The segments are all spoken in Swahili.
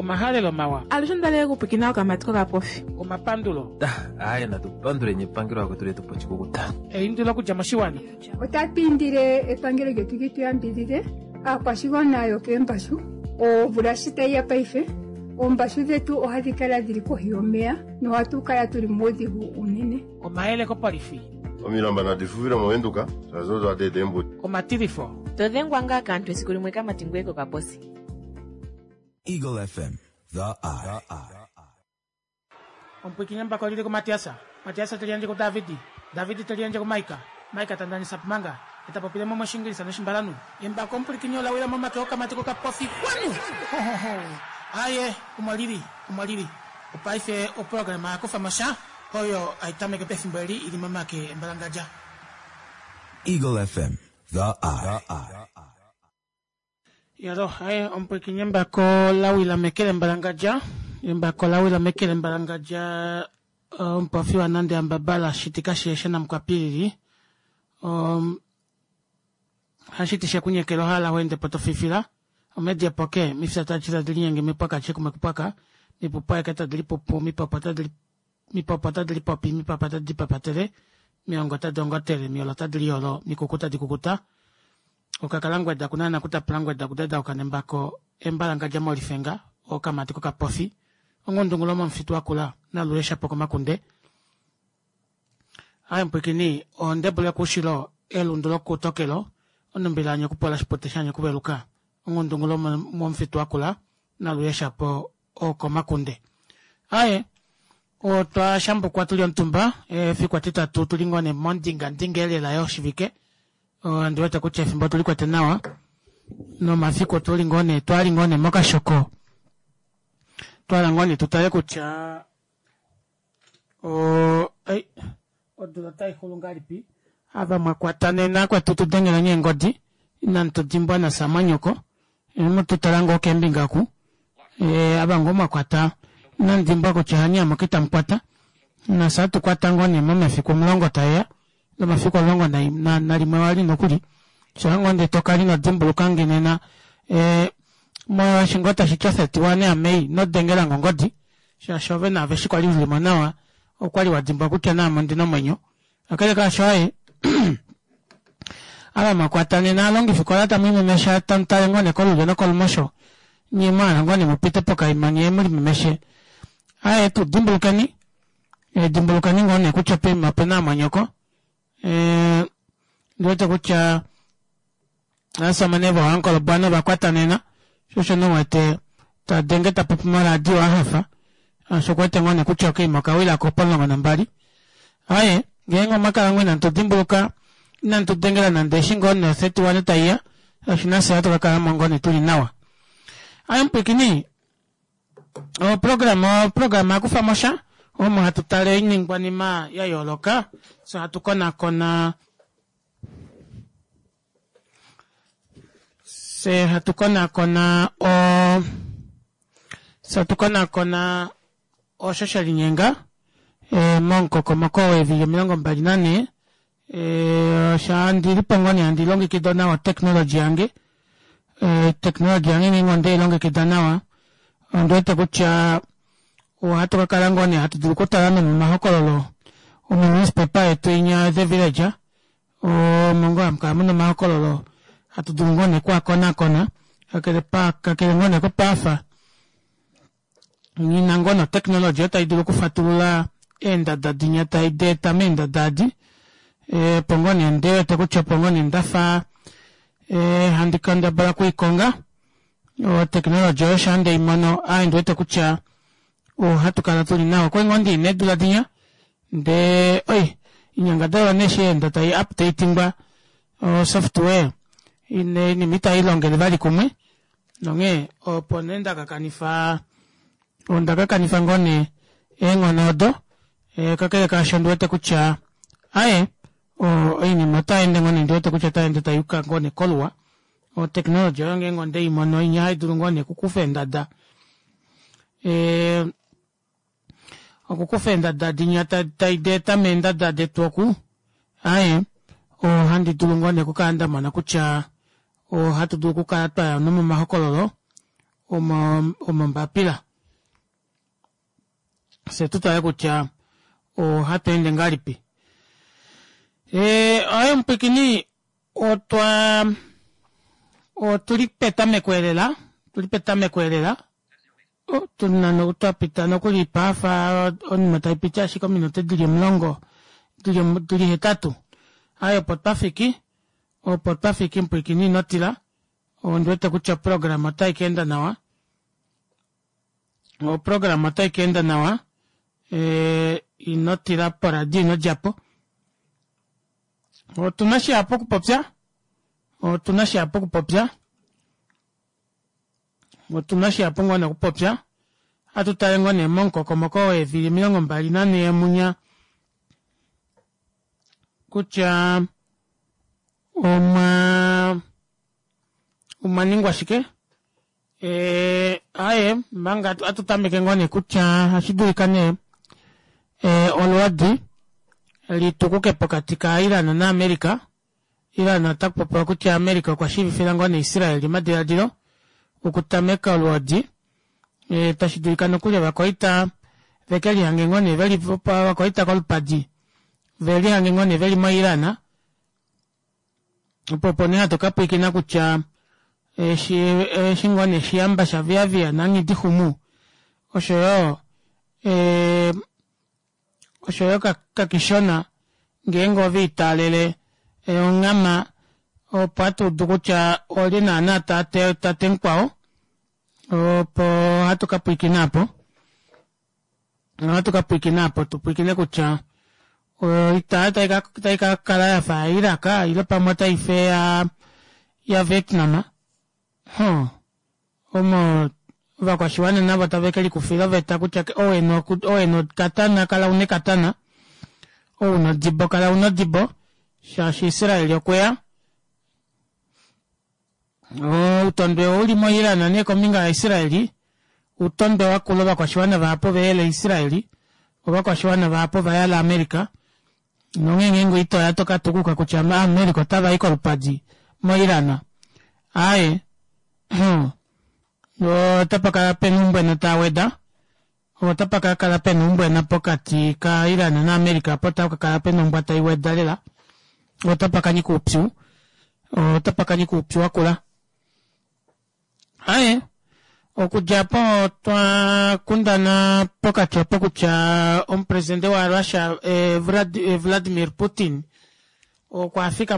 Omahale lo mawa. Alishondale kupikina kama tuka profi. Omapandulo. Aya na tupandule nyepangiro ako tuli tupochikukuta. Indulo kujamashiwana. Otapindire epangiro getu gitu yambirire. Apashigona yo kembashu. O burashita ya paife. Ombashu zetu ohadikala diri kohiyomea. No hatukala tuli modihu unene. Omaele ko parifi. Omilamba na difuvira moenduka. Sazozo adedembo. Omatirifo. Todengwanga kantu esikulimweka matingweko kaposi. Eagle FM, the eye. Ompikinyamba ko lile ko Matiasa. Matiasa talianje ko Davidi. Davidi talianje ko Maika. Maika tandani sapmanga. Itapopile mama shingilisa na shimbalanu. Imba komplikinyola wila mama ke okamatiko ka pofi kwanu. Aye, umaliri. Upaife o programa ko famasha. Hoyo aitame ke pefimbali ili mama ke mbalangaja. Eagle FM, the eye. Yaro, ompikinyamba ko lawila mekele mbalangaja. Imba ko lawila mekele mbalangaja. Mpofi wa nande ambabala shitikashi yeshena mkwapiri. Hashitisha kunye kelo hala wende potofifila. Omedia poke, mifisa tachira dilienge mipaka cheku mekupaka. Mipupaya kata dilipopo, mipapata dilipopi, mipapata dipapatere. Miongota dongotere, miolota diliolo, mikukuta dikukuta. Okakalangwa da kunana kuta plangwa da kudeda okanembako. Embalanga jamo lifenga, okamatiko kapofi. Ongondungulomo mfitu wakula, na luresha poko makunde. Mpikini, ondebule kushilo, elundulo kutokelo. Onumbila nyokupola shipotesha kubeluka. Ongondungulomo mfitu wakula, na luresha po oko makunde. Otwa shambu kwa tuliontumba, fikwa tita tulingone mondinga ndingele la yoshivike. Ndiweta kuchefimbo tulikuwa tenawa. No mafiko twalingone moka shoko. Twalangone tutale kucha. Odulatai hulungaripi. Aba makwatane na kwa tutudengela nye ngodi. Inanto jimbo na samanyoko. Mutu talango kembingaku. Aba ngoma kwata. Nanjimbo kuchihania makita mkwata. Na satu kwa tangone mama fiku mlongo taya. Lama fiku mlongo na nalimawali nokuli. Changonde tokali no jimbo lukangi nena. Mwa shingota shikiasa tiwane amei. No dengela ngongodi. Shashove na veshikwa livli manawa. Okwali wa jimbo kutia na mandino mwenyo. Akale ka shoae. Aba makwatane na longi fikolata mimi mesha tantale ngone kolu no kolmosho. Ni mana ngone mupite poka imanye muri memeshe. Tu dimbulukani. Dimbulukani ngone kuchape mapena manyoko. Ndote kucha asa manevo hankolo bwana bakwatane na. Shosho no wate ta dengeta popumala diwa hafa. Sokwete ngone kuchoke makawila kopolo ngona mbali. Gengo makarangwe nanto dimbuluka. Nanto dengela nandeshingo ne setu wane taiya. Shinase hatu kakara mongone tuli nawa. Mpikini. Programa kufamosha. Hatutale iningwani ma ya yoloka. So hatukona kona. Se hatukona kona o shasha linyenga. Monko komoko wevi milongo mbali nane. Shandi lipongoni andi longi kidona wa teknoloji yange. Teknoloji yange ngonde longi kidona wa. Ndoete kucha hatu kakalangoni hatu dulukota lame mahokololo. Umunispe pa etu inya the village. Mongo amkamuno mahokololo. Hatu dulungone kwa kona. Kakele ngone kwa pafa. Nina ngono teknoloji yata iduluku fatulula. Enda dadinya ta ide tamenda dadi. Pongoni ndewe te kucha pongoni ndafa. Handikanda bala kuikonga. Teknoloji yosha ande imono. Ndewe te kucha. Hatu kalatuli nao. Kwa ngondi nedula dinya. Inyangadara neshe ndata updating ba. Software. Ini mita ilongele vali kumwe. Nonge. Ponenda kakanifa. Ondaka kanifa ngone. Ngonodo. Kakele kashanduwete kucha. Ini mata ende ngone nduwete kucha ta ende tayuka ngone kolwa. Teknoloji yonge ngonde imono inya haiduru ngone kukufenda da. Kukufenda da dinya ta ide tamenda da de toku. Handi duru ngone kukanda mana kucha. Hatu duru kukata numu mahokololo. mbapila se tutale kutya hatu ende ngalipi ayo mpikini tulipeta mekwelela tunano utapita nokuli pafa onima taipicha shika minote dili mlongo dili hetatu ayo potpafiki mpikini notila ondwete kucha programa taikenda nawa programa taikenda nawa inotila poradi no japo tunashi hapo kupopya tunashi hapo ngone kupopya atutale ngone monko komoko evili 24 munya kucha umaningwa shike aye mbanga atutameke ngone kucha hashidurikane olwadi litukuke pokatika Iran na Amerika Iran atakpopa kucha Amerika kwa shivi filangone Israeli madiradiro ukutameka olwadi tashidurikane kule wakoita vekeli hangengone veli vopa wakoita kolpadi veli hangengone veli mairana popone hatokapo ikina kucha shingone shiamba shavia nangi dihumu oshoyo kakishona ngengo vitalele ongama opatu dukucha olina na tatenkwao opo hatokapo ikinapo tupikine kucha ita kala ya faira ka ile pamota ife ya Vietnam omo vakwashiwana na batavekeli kufila veta kucha oeno katana kala une katana uno dibo kala uno dibo shashi Israeli okwea utonde uli moirana ne kominga Israeli utonde wakulo vakwashiwana vapo vele Israeli ovakwashiwana vapo vayala Amerika nongengo ito yatoka tukuka kuchama Amerika taba iko lupaji moirana aye tapaka penumbwe na taweda tapaka kala penumbwe na pokati ka Iran na Amerika potaka kala penumbwe taiweda lela tapaka nikupsu wakula aye okujapo twa kundana pokati pokucha presidente wa Russia Vladimir Putin kwa Afrika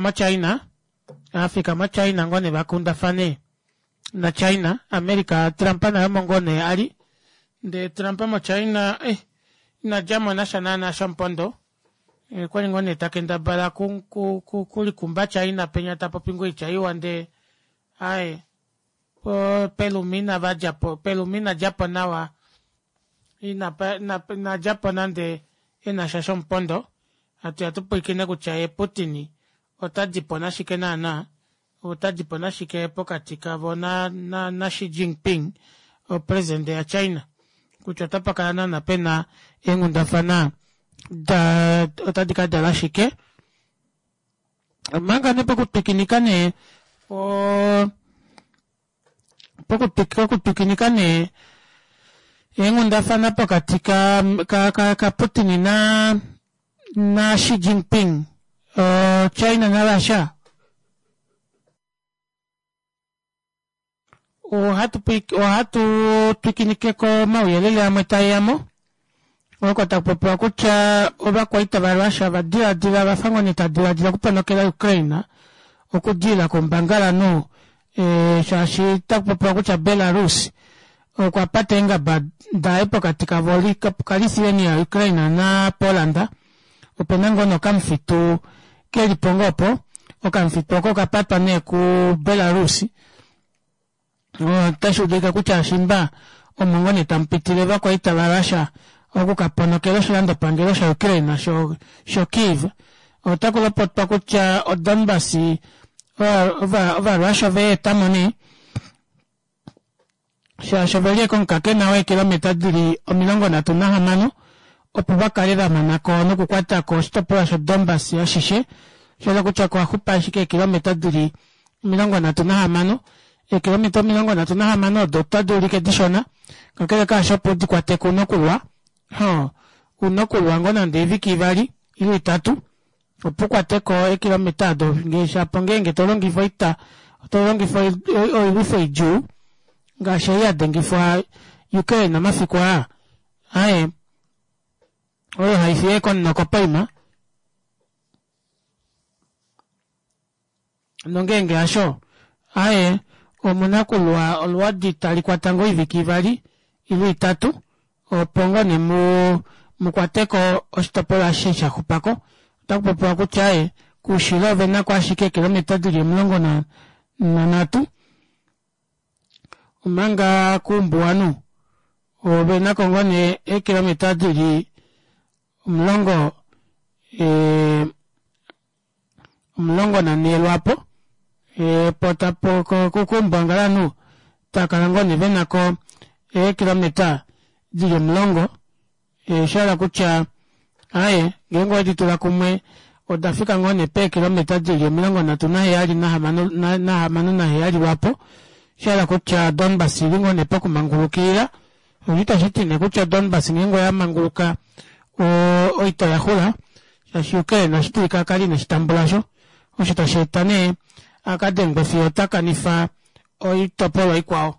China ngone bakunda fane na China Amerika Trump na mongone ali de Trump mo China na jamo na shana na shampondo kwa ngone takenda bala kuli kumba China penya tapo pingo ichaiwa nde ai pelumina Japan nawa na Japan ande ina shampondo atupo ikine kuchae Putin otajipona shikena na utajipona shike pokatika bona na Xi Jinping o president ya China kuchotapa kana na pena engundafana da otadika dala shike manga ne pokutekinikane pokutekinikane engundafana pokatika ka Putin na Xi Jinping China na Russia hatu tukinike ko mauyelele ametayamo wakota popo kucha oba kwaita barasha badira bafango nitadira kupanokela Ukraine okudila kombangala no shashi tapopo kucha Belarus kwa patenga bada epoka tikavoli kalisieni ya Ukraine na Polanda openango no kamfitu keli pongopo okamfitu okapata ne ku Belarus tashudika kucha shimba omongone tampitile bakwaita barasha okukaponokelo shilando pangelo sha Ukraine sho Kiev otakulo potpa kucha Donbasi ova Russia ve tamoni sha shovelie con kakena we kilomita diri omilongo na tunaha mano opubakalira manako no kukwata ko stopo sha Donbasi ya shishe shola kucha kwa hupa shike kilomita diri omilongo na tunaha mano kilomita 35 dotadulike dishona kakele kashopo dikwateka unokulwa unokulwa ngona ndeviki ivali ili 3 opukwateko kilomita do ngeshapo ngenge tolongifo ita tolongifo oilufo iju ngashe yadengifo yuke na mafikwa aye oyo haifie kon nokopaima nongenge asho aye omunakulwa olwadi talikwatango iviki ivali ili 3 opongo ne mukwateko oshitopola shisha kupako takupopola kuchaye kushilove nako ashike kilomita 13 umanga kumbuanu obe nako ngone kilomita 10 umlongo na nelwapo potapo kukumbangalanu takalangoni venako kilomita 10 mlongo shala kucha aye gengo editula kumwe odafika ngone pe kilomita 10 mlongo na tunayali na hamanu na yali wapo shala kucha Donbas ngone pe kumangulukira ulita shitine kucha Donbas ngengo ya manguluka oito ya hula shashuke na shitika kali na shitambulasho oshita shetane akadengwe fiotaka nifa oitopolo ikwao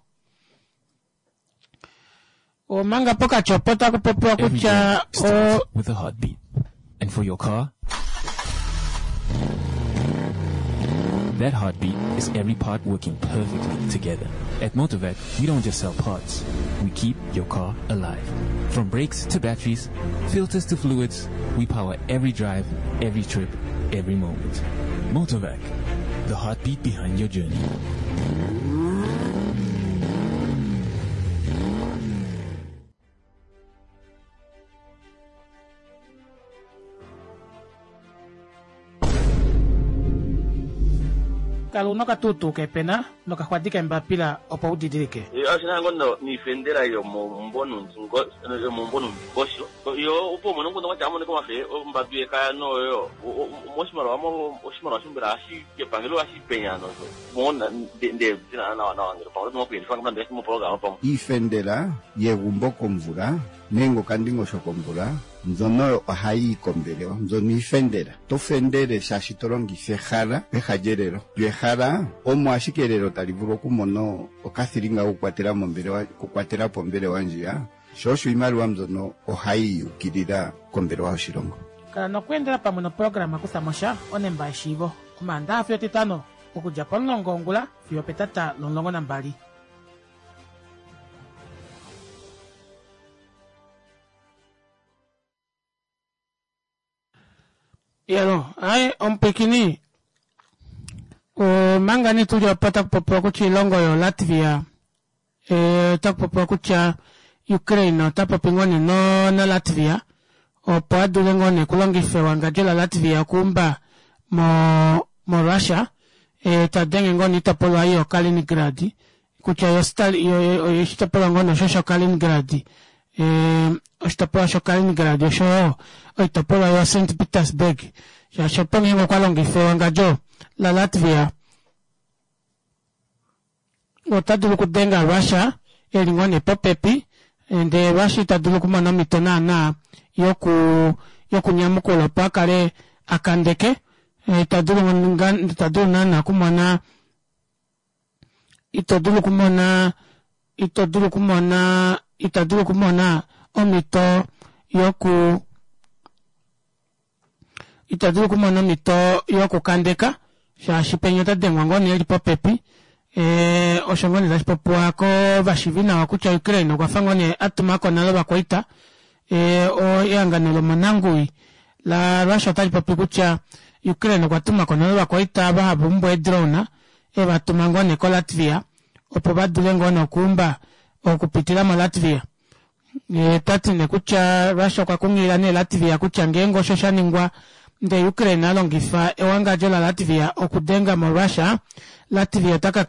o manga poka chopota kupopoa kucha with a heartbeat. And for your car, that heartbeat is every part working perfectly together. At Motovac, we don't just sell parts, we keep your car alive. From brakes to batteries, filters to fluids, we power every drive, every trip, every moment. Motovac, the heartbeat behind your journey. kalu no katutu ke pena no kahwadika mbapila opa udidirike asina ngondo ni fendera yo mbonu ngosho yo upo mono ngondo kwa jamone kwa fe mbabie kaya no yo moshimaro amo oshimaro shimbira ashi ke pangelo ashi penya no mona de dina na ngiro pa no pe fanga ndese mo program pa ifendera yegumbo komvura nengo kandingo shokomvura nzono ahai kombeleo nzoni fendera to fendere shashitorongi fejara pejajerero yejara omo ashikerero talivuro kumono okathiringa kukwatera mombere wa kukwatera pombere wanjia shosho imaruwa mzono ohai ukirira kombere wa shirongo kana nokwendera pamwe no programa kusamosha onemba shivo kumanda afyo titano okuja ponlongongula fyo petata lonlongo nambali yalo ai ompekini o mangani tulio pata kupopoa kuchi longo yo Latvia takupopoa kucha Ukraine tapo pingoni no na Latvia o padu ngone kulongife wangajola Latvia kumba mo Russia tadenge ngoni tapolo ayo Kaliningrad kucha yostal yo istapolo ngone shosho Kaliningrad ostapolo sho Kaliningrad sho oitapolo yo St. Petersburg ya shoponi ngo kwalongife wangajo la Latvia otadulu kudenga Russia elingone popepi ende Russia tadulu kumana mitona na yoku nyamukola pakale akandeke tadulu nana kumana itadulu kumana omito yoku itadulu kumana mito yoku kandeka shashipenyo tadengwa ngoni eli popepi oshongoni za shipopua ko vashivina wakucha Ukraine kwa fangoni atumako nalo bakwaita o yanganelo manangui la Russia tali popi kucha Ukraine kwa tumako nalo bakwaita bahabu mbwe drona batumangone ko Latvia opo badulengo no kumba okupitira mu Latvia tatine kucha Russia kwa kungira ne Latvia kucha ngengo shoshaningwa nde Ukraine alongifa ewanga jola Latvia okudenga mu Russia Latvia taka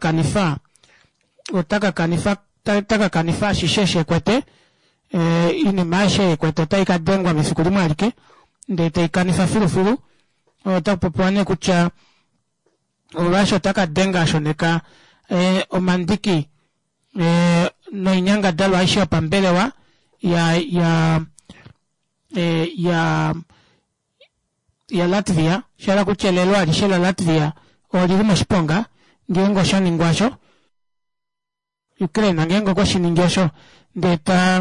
kanifa shisheshe kwete ini maisha kwete taika dengwa misikuli mwalike nde taikanifa filu otapopoane kucha Russia taka denga shoneka omandiki no inyanga dalo aisha pambelewa ya Latvia shala kuchelelwa alishela Latvia olirimo shiponga ngengo shani ngwasho Ukraine ngengo kwa shiningesho ndeta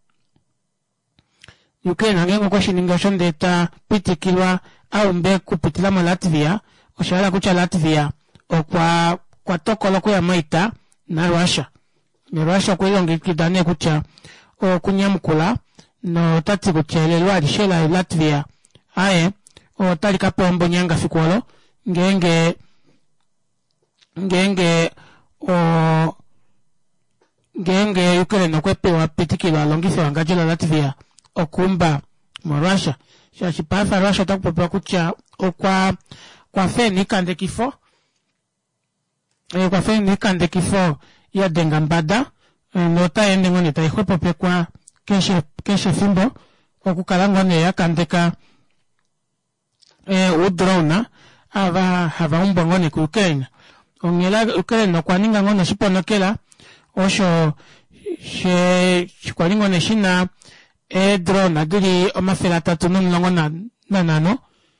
Ukraine ngengo kwa shiningesho ndeta pitikilwa au mbe kupitila mo Latvia oshala kucha Latvia kwa tokolo kwa maita na Russia ni Russia kwa ilongi kidane kucha kunyamkula no tati kuchelelwa alishela Latvia aye o talika pombo nyanga fikwalo ngenge Ukraine kwepewa pitikilwa longife wangajula Latvia okumba mo Russia shashipafa Russia takupepewa kucha kwa feni kande kifo kwa feni kande kifo ya dengambada nota yende ngone taikwepope kwa keshe fimbo okukalangone ya kandeka udrona hava umbongone ku Ukraine ongela Ukraine kwa ninga ngono shiponokela osho kwa ngone shina drone diri omafela 3 na nano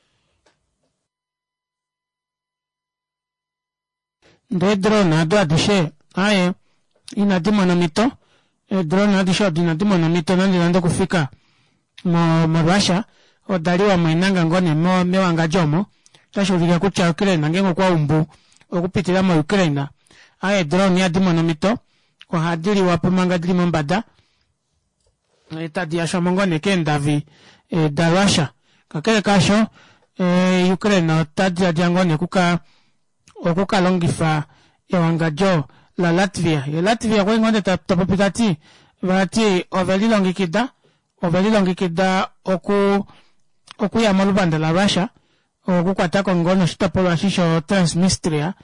de drone ado adishe aye ina dimonomito drone adishe dina dimonomito nando kufika mo Russia odaliwa mwenanga ngone mewanga jomo tashulika kucha Ukraine ngengo kwa umbu okupitira mo Ukraine aye drone ya dimonomito kwa hadiri wapomanga diri mbada tadi ya shomongone kendavi da Russia kakele kasho Ukraine tadi ya jangone okuka longifa ewanga jo la Latvia kwa ngone tapopitati vati oveli longikida oku ya molubanda la Russia okukwata ko ngono shitapolwa shisho Transnistria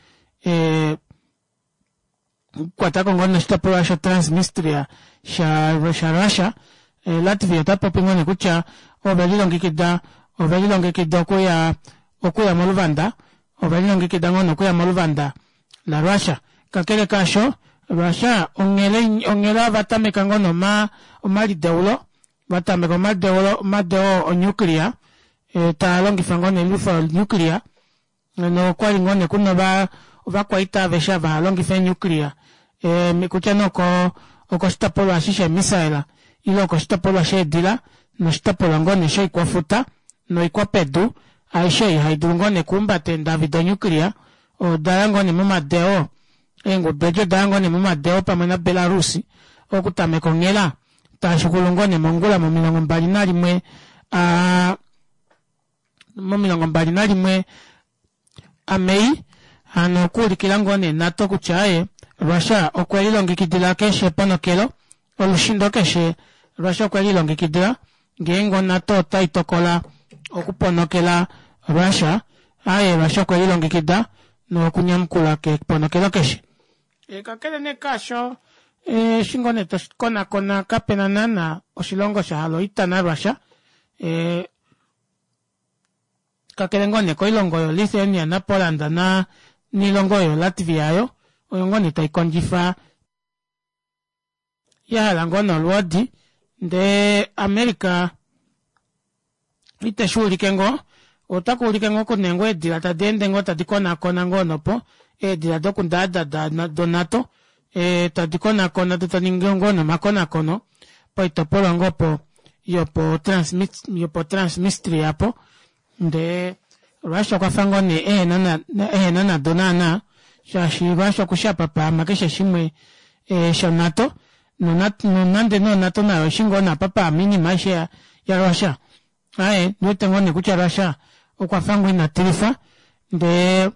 kwata ko ngono shitapolwa sho Transnistria sha Russia Latvia tapopingone kucha oveli longikida oku ya molubanda oveli longikida ngono oku ya molubanda la Russia kakele kasho Russia ongela vatameka ngono omali deulo vatameka madeo o nuclear ta longifa ngone lufa nuclear no kwali ngone kuno vakwaita vesha va longifa nuclear mikucha noko stapolo ashisha misaila ilo ko stapolo shedila no stapolo ngone shei kwa futa no ikwa pedu aishei haidungone kumbate Davido nuclear o darangone mumadeo engo bejo darangone mumadeo pamena Belarusi okutameka ngela tashukulungone mongula momilongo mbali nalimwe amei hano kulikila ngone NATO kuchaye Russia okwelilongikidila keshe ponokelo olushindo keshe Russia okwelilongikidila ngengo NATO taitokola okuponokela Russia aye Russia okwelilongikida no kunyamkula ke ponokelo keshe kakele ne kasho shingone kona kapenana na oshilongo sha haloita na Russia kakelengone ko ilongo yo Lithuania na Poland na nilongo yo Latvia yo oyongone taikonjifa ya langono lwadi de America itashurikengo otakulikengo kunengo edila tadendengo tadikona kona ngono po edila dokundada donato tadikona kona tutaningongo makona kono po itopolo ngopo yopo Transnistria po de Russia kwa fangone nana donana shashi Russia kushapa pa makesha shimwe shonato nande NATO na shingona papa mini maisha ya Russia aye nutengone kucha Russia okwa fangwe na tilifa de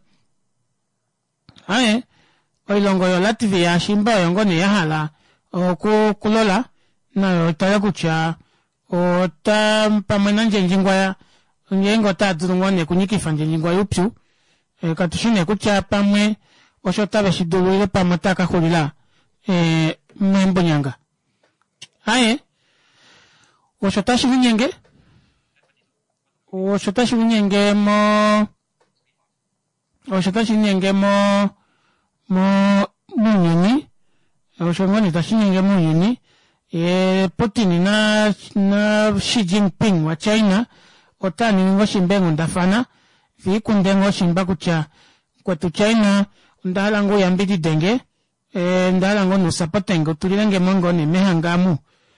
aye oilongo yo Latvia shimba yongone yahala okulola na otaya kucha pamena njengwa ya nyengo tadurungone kunyikifa njengwa yupsu katushine kucha pamwe oshotabe shidulule pamotaka kulila mbonyanga aye oshotashi winyenge mo munyuni oshongoni tashinyenge munyuni Putin na Xi Jinping wa China otani ngo shimbengo ndafana vikundengo shimba kucha kwetu China ndalango yambidi denge ndalango nusapatengo tulilenge mongo ni mehangamu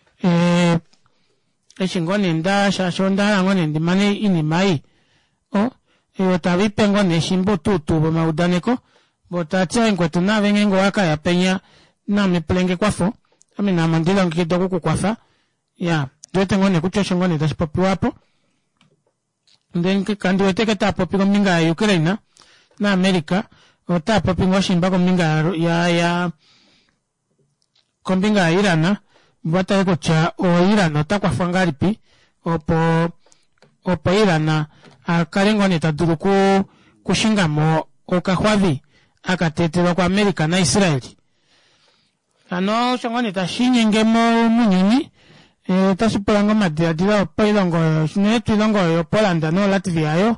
eshingoni nda shasho ndalango ndi mane ini mai otavi pengo ne shimbo tutu maudaneko botatia kwetu na vengengo waka ya penya na meplenge kwafo amina mandila ngidogo kukwafa ya dote ngone kuchosha ngone dashipopi wapo ndenke kandi weteke tapopi kominga ya Ukraine na Amerika otapopi ngoshimba kominga ya kominga ya Irana bata eko cha o Irana otakwafa ngaripi opo Irana akarengo netaduru kushingamo okahwavi akatetelo kwa Amerika na Israeli ano shongoni tashinyenge munyuni tashipolango madiadila opo ilongo netu ilongo yo Poland no Latvia yo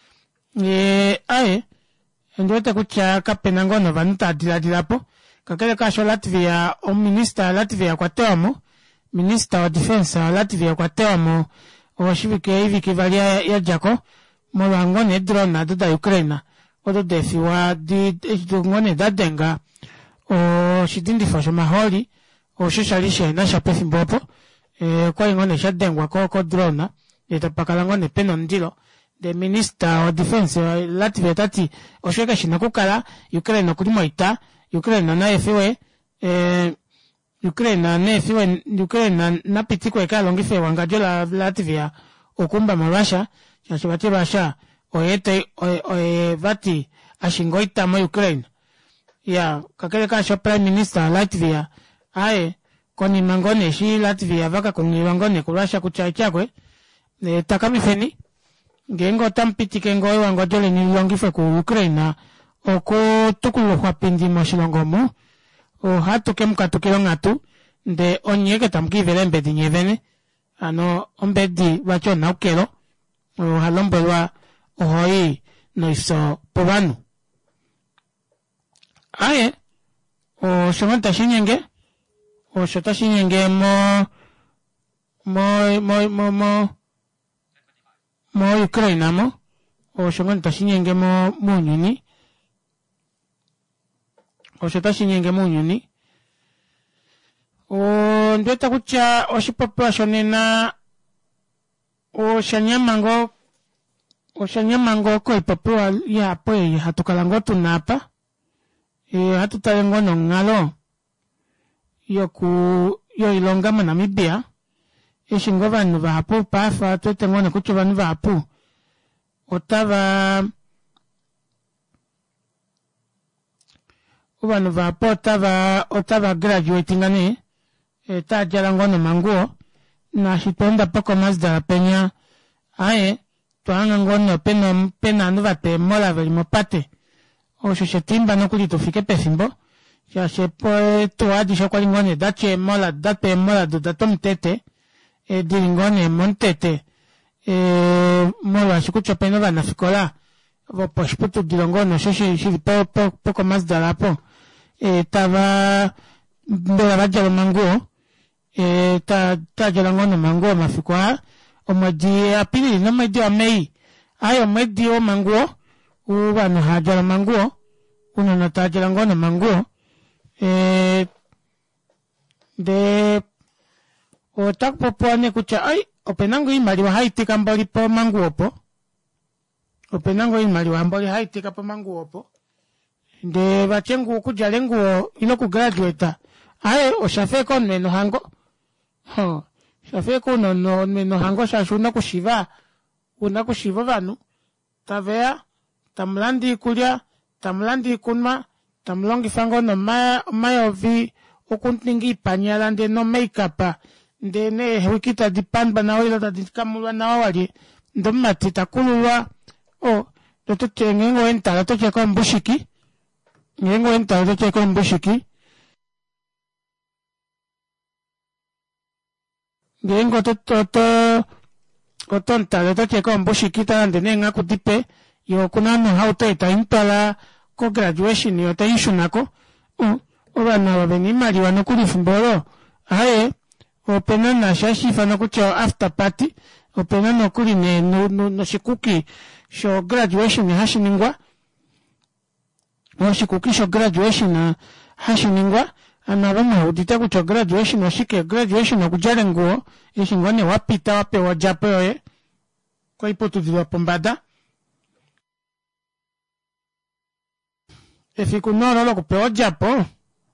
aye ndote kucha kapena ngono vanuta adilapo kakele kasho Latvia o minister Latvia kwa teomo minister wa defense wa Latvia kwa teomo o shivike hivi kivalia ya jako molango ne drone da Ukraine odo defi wa di ngone dadenga o shidindi fasho maholi o shishalisha na shapefi mbopo kwa ingone shadengwa ko drone etapakala ngone peno ndilo the minister of defense Latvia tati o sheka shinakukala Ukraine kulimo ita Ukraine na efewe Ukraine na pitiko ekalongife wangajola Latvia okumba marasha shashibati basha oyete vati ashingoita mo Ukraine ya kakele kasho prime minister Latvia aye koni mangone shi Latvia vaka kuni wangone kurasha kuchaichakwe takamifeni gengo tampitike ngoe wangojole ni longife ku Ukraine oko tukulu kwa pindi moshilongomu o hatu kemkatukilo ngatu nde onyeke tamkivele mbedi nyevene ano ombedi wacho naukelo o halombelwa ohoi noiso povanu aye o shonta shinyenge o shota shinyenge mo Ukraine mo o shonta shinyenge mo munyuni o shota shinyenge munyuni o ndeta kucha o shipopa shonena o shanyamango ko ipopua ya poe hatukalango tunapa hatutalengo no ngalo yo ilongama Namibia eshingo vanhu vapo pafa twetengo ne kucho vanhu vapo otava vanhu vapo otava graduating ane tajalango no manguo na shitonda poko mazda penya aye tuanga ngono pena nuva te mola veli mopate o shoshetimba no kulito fike pefimbo ya shepo tuadi shokwali ngone dache mola date mola do datom tete dilingone montete mola shikucho peno vana fikola vo poshputu dilongono shoshi poko mazda lapo tava mbela vajalo manguo tajalangono manguo mafikwa omwedi apili no mwedi wa Mei ayo mwedi o manguo uvanu hajala manguo unono tajalangono manguo de otakpopoane kucha ai openango imaliwa haitika mbali po manguo po openango imaliwa mbali haitika po manguo po de vachengu kujale nguo ino kugraduate aye oshafeko meno hango shafeko no meno hango shashuna kushiva vanu tavea tamlandi kulya tamlandi kunma tamlongi fango no mayovi okuntningi panyala nde no makeup nde ne wikita dipanba na oilo tadikamulwa na wali ndomati takulwa doto ngengo entala to cheko mbushiki ngengo entala to cheko mbushiki ngengo otonta to cheko mbushiki tande nenga kutipe yo kunano hauta ita impala ko graduation yo ta inshunako obana babeni mali wanokuli fumbolo aye opena na shashifa nokucha after party opena nokuli ne no shikuki sho graduation hashiningwa no shikuki sho graduation hashiningwa anabama udita kucha graduation washike graduation okujale nguo ishingwane wapita wapewa japo yoye kwa ipoto ziwa pombada efikunolo kupewa japo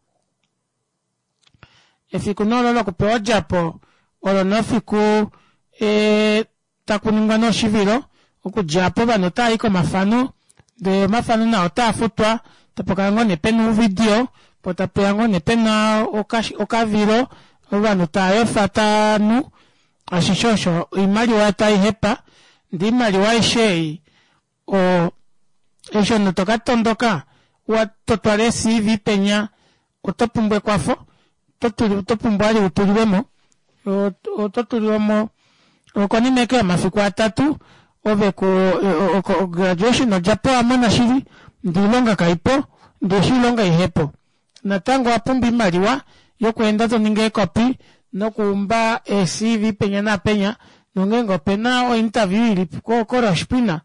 efikunolo kupewa japo olonofiku takuningwa no shivilo okujapo bano taiko mafano de mafano na otafutwa tapokango nepenu video potapeango nepena okavilo bano tayo fatanu ashishosho imali wa taihepa ndi mali wa ishei o esho notoka tondoka watotwale CV penya otopumbwe kwafo topumbwe ali utuliremo ototuliremo okonimeke mafiku 3 ove ku graduation ojapo amana shiri ndilonga kaipo ndishilonga ihepo natango apumbi maliwa yokwenda toninge copy nokumba CV penya na penya nongengo pena o interview ili ko spina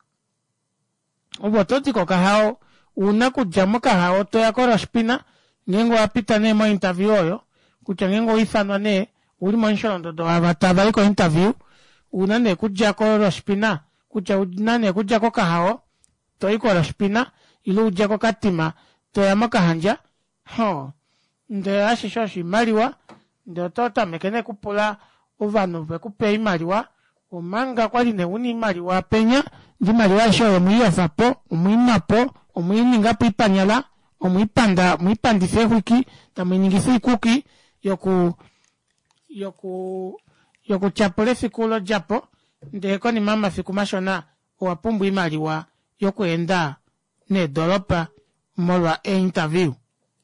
obototi ko kahao una kujamuka hao to ya ko spina ngengo apita ne mo interview oyo kuchangengo ifanwa ne uli monshondo do abataba iko interview una ne kuja ko spina kucha una ne kuja ko kahao to iko spina ilu uja ko katima to ya makahanja ho nde ashishoshi maliwa nde tota mekene kupula ovano vekupe imaliwa omanga kwali ne uni imaliwa penya ndi maliwa shoyo muyafapo umuinapo umuiningapo ipanyala omuipanda muipandife wiki na muiningife kuki yoku chapole fikulo japo ndeko ni mama fikumashona owapumbu imaliwa yokuenda ne dolopa molwa interview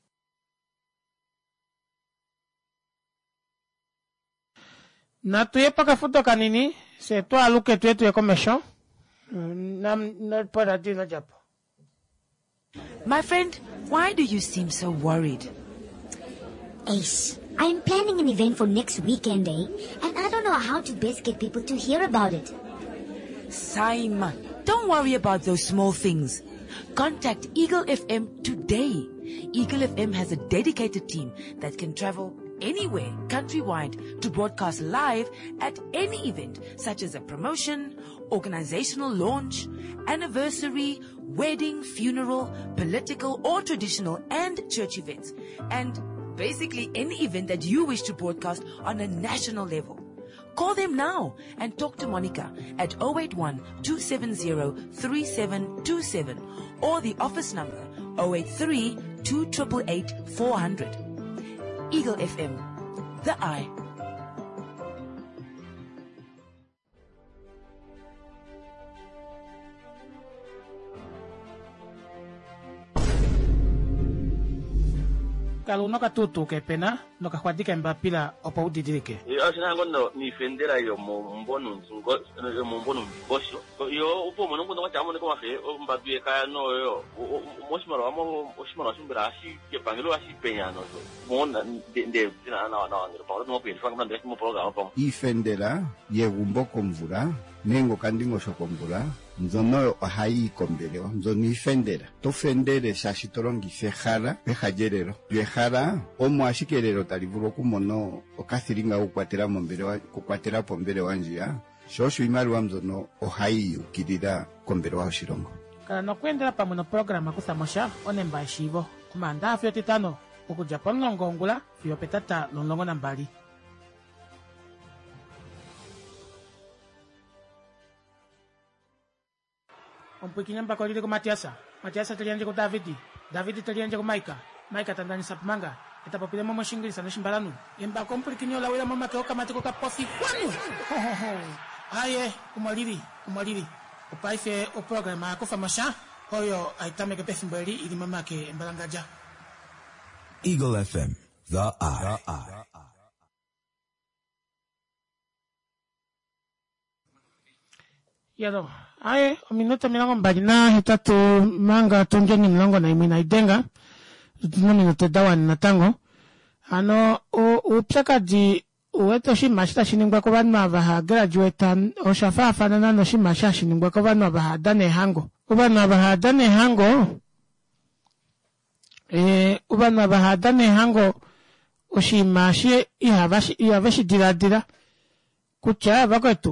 na tuye paka futo kanini se to aluke tuye komesho na para dina japo. My friend, why do you seem so worried? Ace, I'm planning an event for next weekend, and I don't know how to best get people to hear about it. Simon, don't worry about those small things. Contact Eagle FM today. Eagle FM has a dedicated team that can travel anywhere countrywide to broadcast live at any event, such as a promotion, organizational launch, anniversary, wedding, funeral, political or traditional and church events, and basically any event that you wish to broadcast on a national level. Call them now and talk to Monica at 081-270-3727 or the office number 083-2888-400. Eagle FM, the eye. Kalau noka tutu ke pena noka khwadika mbapila opa udidirike asina ngono ni fendera yo mbono mbosho yo upo mono ngono kwa mo ko mafe mbadue kaya no yo moshimaro amo oshimaro shumbira ashi ke pangelo ashi penya no mona de na ngiro pa no pe fanga ndeke mo program pa ifendera yegumbo komvura nengo kandingo shokomvura nzono ahai kombeleo nzoni ifendera tofendere shashitorongi fehara pehajerero yehara omo ashikerero talivulo kumono okathiringa kukwatera mombere wa kukwatera pombere wanjia shosho imali wa mzono ohai ukirira kombere wa shirongo kana nokwendera pamwe no programa kusamosha onemba shivo kumanda afyo titano okujapan longongula fyo petata lolongo nambali Ompukinya mbakolile ko Matiasa talianje ko David talianje ko Maika tandani sapmanga etapopile momo shingilisa no shimbalanu emba kompukinya la wela mama ke okamate ko kapofi kwanu aye kumaliri upaife o programa ko famasha hoyo aitame ke pefimbali ili mama ke mbalangaja Eagle FM, the eye. Yado, aye, minuto milango mbadina hitatu manga tunjeni mlango na imina idenga. minuto dawani natango ano upsakadi uweto shimashita shiningwa ko bantu abaha graduate oshafa fanana no shimasha shiningwa ko bantu abaha dane hango ubana abaha dane hango ubana abaha dane hango oshimashi ihabashi diradira kucha bakotu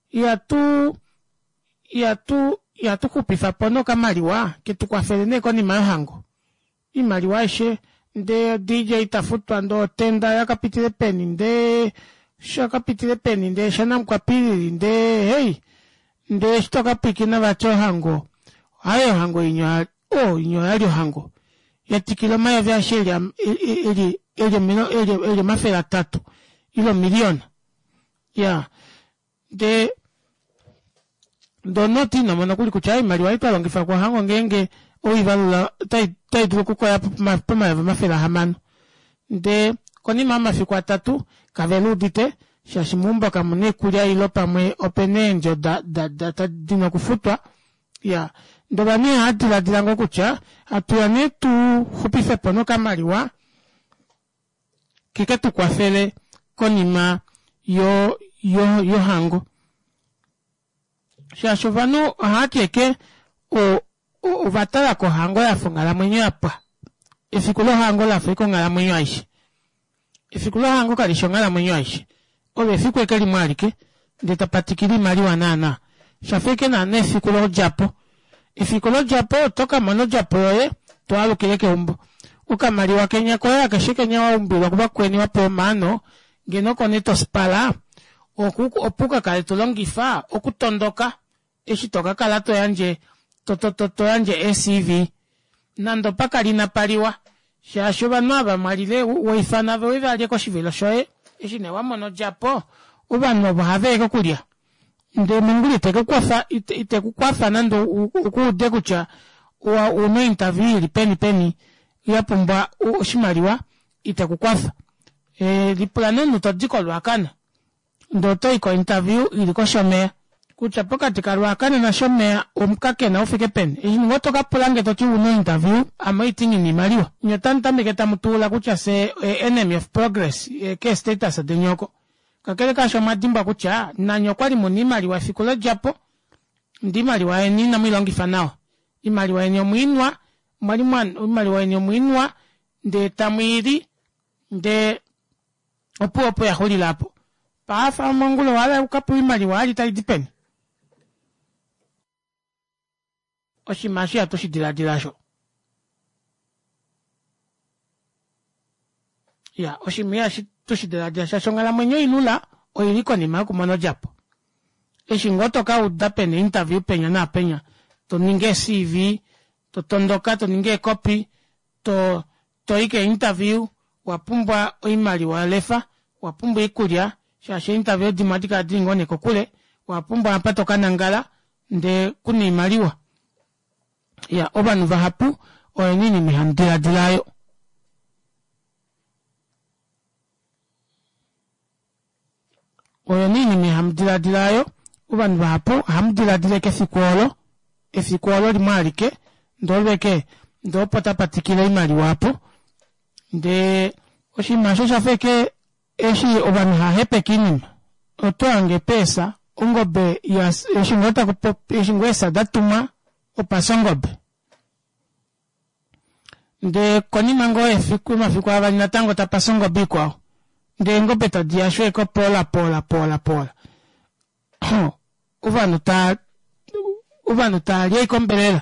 yatu kupifa pono kamaliwa kitukwafelene ko ni mahango imaliwa ishe nde DJ tafutwa ndo tenda yakapitile peni nde shakapitile peni nde shana mkwapili nde hey nde shitoka pikina bacho hango hayo hango inyo alio hango yatikilo maya vya sheria ili mafela 3 ilo milioni ya de donoti na mwana kuli kuchai maliwa ito alongifa kwa hango ngenge oivalula tai duko kwa ya mafela hamano de koni mama fikwa 3 kaveludite shashimumba kamune kulia ilo pamwe openenjo da dino kufutwa ya ndobani hati la dilango kucha atuane tu hupife pono kamaliwa kike tu kwa fele konima yo hango shashovano hati eke o vatala ko hango ya fungala mwenye apa ifikulo hango la fiko ngala mwenye aishi ifikulo hango kalishongala mwenye aishi obe fikwe kali mwalike ndeta patikili mali wanana shafike na nefikulo japo ifikulo japo toka mono japo to alo kileke umbo ukamali wa Kenya kwa yake shikenya wa umbi wa kuba kweni wapo mano geno koneto spala opuka kale tolongifa okutondoka eshitoka kala to yanje to yanje SCV nando paka lina paliwa shashoba naba malile waifana wewe aliyeko shivelo shoe eshine wa mono japo ubano bahave kulia nde munguli teke kwafa ite kukwafa nando ukude kucha wa uno interview peni yapumba oshimaliwa ite kukwafa lipulano nutodiko lwakana ndoto iko interview iliko shomea kucha pokati kalwakana na shomea omkake na ufike peni ngoto kapulange toti uno interview ama itingi ni maliwa nyotanta miketa mutula kucha se enemy of progress ke status de nyoko kakele kasho madimba kucha na nyokwali munimali wa fikulo japo ndimali wa eni na mwilongi fanao imali wa enyo muinwa imali wa enyo muinwa nde tamwiri nde opu ya holi lapo paafa mongulo wala ukapu imali wa alita dipeni oshimashi atoshi diladilasho ya oshimia tushidiladilasho shongala mwenyo inula oiliko ni maku mono japo eshingoto ka udapene interview penya na penya to ninge CV to tondoka to ninge copy to ike interview wapumbwa oimali wa lefa wapumbwa ikulia shashe interview dimatika dingone kokule wapumbwa apato kanangala nde kuni imaliwa ya obanu vahapu oenini mihamdila dilayo oenini mihamdila dilayo ubanu vahapu hamdila dileke efikuolo limalike ndoleke ndopota patikile imali wapo nde oshimasho shafeke eshi obanu hahepe kinima otoange pesa ungobe yas eshingota eshingwesa datuma opasongobe nde konimango mafiku abali natango tapasongobe kwao nde ngobe tadiasho eko pola uvanu ta lieko mbelela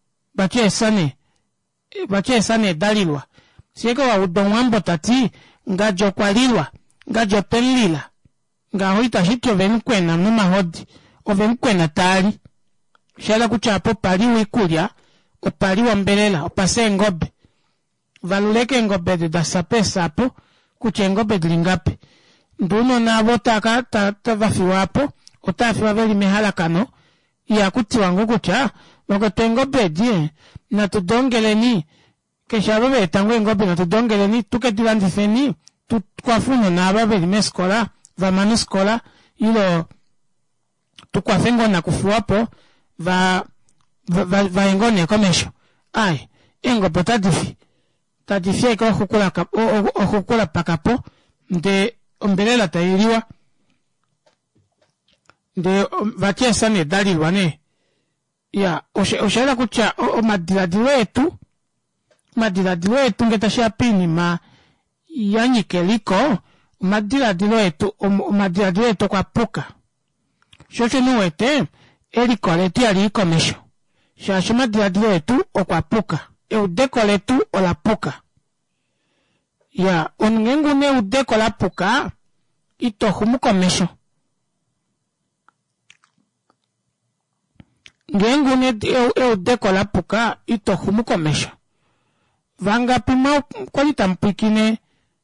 bache sane dalilwa sieko wa udonwambo tati ngajo kwalilwa ngajo pelila ngahoita hityo venkwena numahodi ovenkwena tali shala kuchapo paliwa ikulia opaliwa mbelela opase ngobe valuleke ngobe de dasape sapo kuche ngobe dlingape nduno na botaka tavafi wapo otafi waveli mehala kano ya kuti wangu kucha wakote ngobe die na tudongeleni keshababe tangwe ngobe na tudongeleni tuke dilandifeni tukwafuno na ababeli meskola vamanu skola ilo tukwafengo na kufuapo va engone komesho ai engo potadifi tadifia ikawa hukula pakapo, nde ombelela tairiwa, nde vatia sane dalilwane. Ya, oshaila kucha, madiladilo etu ngetashia pini yanyikeliko, madiladilo etu kwa puka. Shosho nuwete, elikoleti aliikomesho. Shasho madiladilo etu okwa puka. Eudekoletu ola puka. Ya, onengu ne udeko la puka, ito humukomesho. Ngengu ne udeko la puka, ito humukomesho. Vanga pima kwa litampikine,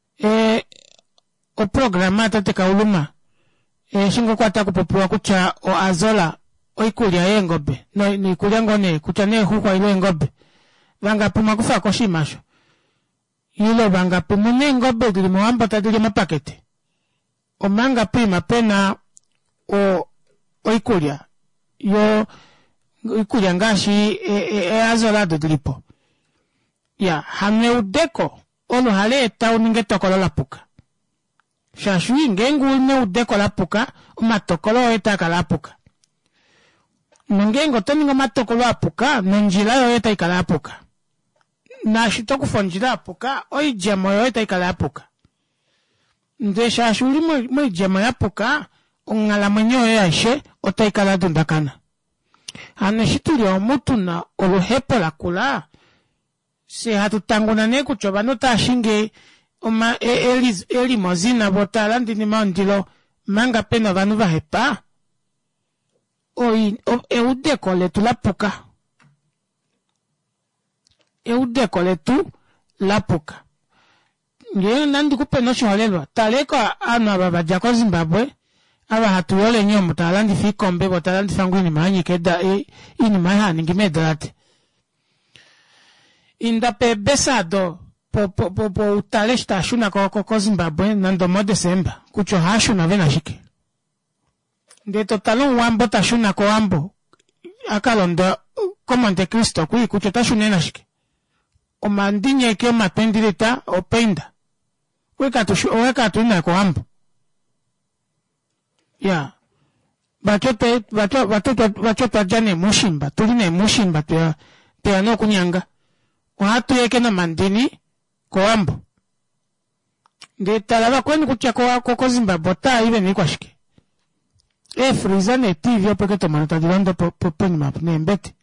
o programa tateka uluma. Shingo kwa taku popua kucha o azola, o ikulia yengobe. No, ni ikulia ngone, kucha ne hukwa ilo yengobe. Vanga pima kufa koshimasho. Ilo vanga pima ne ngobe dili mwamba tadili mapakete. O manga pima pena o ikulia. Yo ikulia ngashi azola do dilipo. Ya, hane udeko. Olo hale eta uningetokolo la puka. Shashui ngengu ne udeko la puka, umatokolo eta la puka. Ngengo toningo matokolo la puka, nonjila yo eta la puka. Na shitoku fonjila la puka, oi jemo yo eta la puka. Nde shashuli mo jemo ya puka, ungala mwenyo ya ishe, ota la dundakana. Hane shituri omutu na olo hepo la kula, se hatutanguna ne kuchoba no tashinge oma eli mozina botala ndini mandilo manga pena vanu va hepa eudekole tu la puka eudekole tu la puka nge nandi kupeno sholelwa taleko ana baba jako Zimbabwe aba hatuyole nyomo talandi fikombe botalandi fangwini manyi keda ini mahani ngimedate indape besado po utale stashuna ko Zimbabwe nando mo Desemba kucho hashu na vena shike de totalon wambo tashuna ko wambo akalondo komante Kristo kucho tashuna na shike o mandinye ke mapendireta o penda weka tu na ko wambo ya bachoto jane mushimba tuline mushimba te ano kunyanga watu yeke na mandini kwa ambo. Nde talaba kweni kutia kwa Zimbabwe ta iwe ni kwa shike. Friza ne TV yo peke tomana tadilondo poni map ne mbete.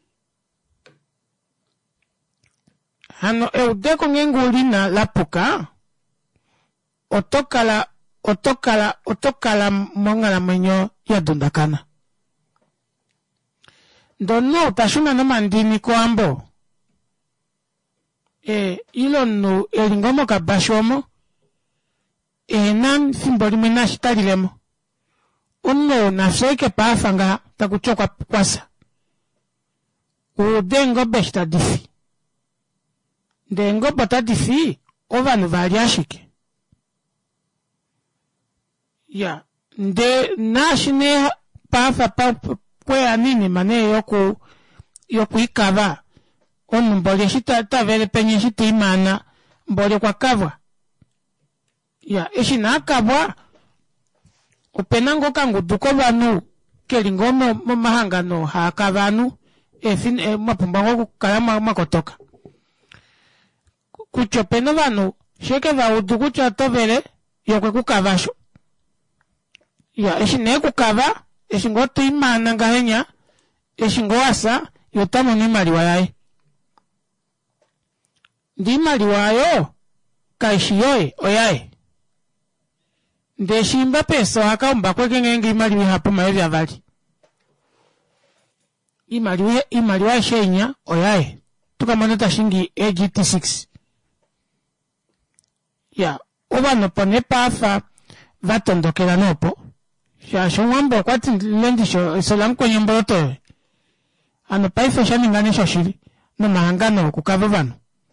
Hano eudeko ngenguli na la puka. Otokala monga la mwenyo ya dundakana. Dono tashuna no mandini kwa ambo. Ilo no elingomo kabashomo nan fimboli mena shitalilemo ono nafseke pafanga takuchoka kwasa udengo besta difi dengo bata difi ovanu variashike ya nde nashine pafa pwe anini mane yoku ikava onu mbole shita vele penye shita imana mbole kwa kavwa ya eshi na kabwa upenango kangu duko banu kelingomo mahangano hakavanu mapumbango kukalama makotoka kuchopeno banu sheke va uduku chato vele yokwe kukavasho ya eshi ne kukava eshi ngoto imana ngahenya eshi ngoasa yotamo ni maliwa yae ndi maliwa yo kaishiyoe oyae ndeshimba peso akaomba kweke ngenge imaliwe hapo maevi avali imaliwe shenya oyae tukamoneta shingi AGT6 ya oba nopo nepafa vatondokela nopo shasho wambo kwati lendisho isolam kwenye mbolotowe ano paife shaningane shoshiri no mahangano kukava vano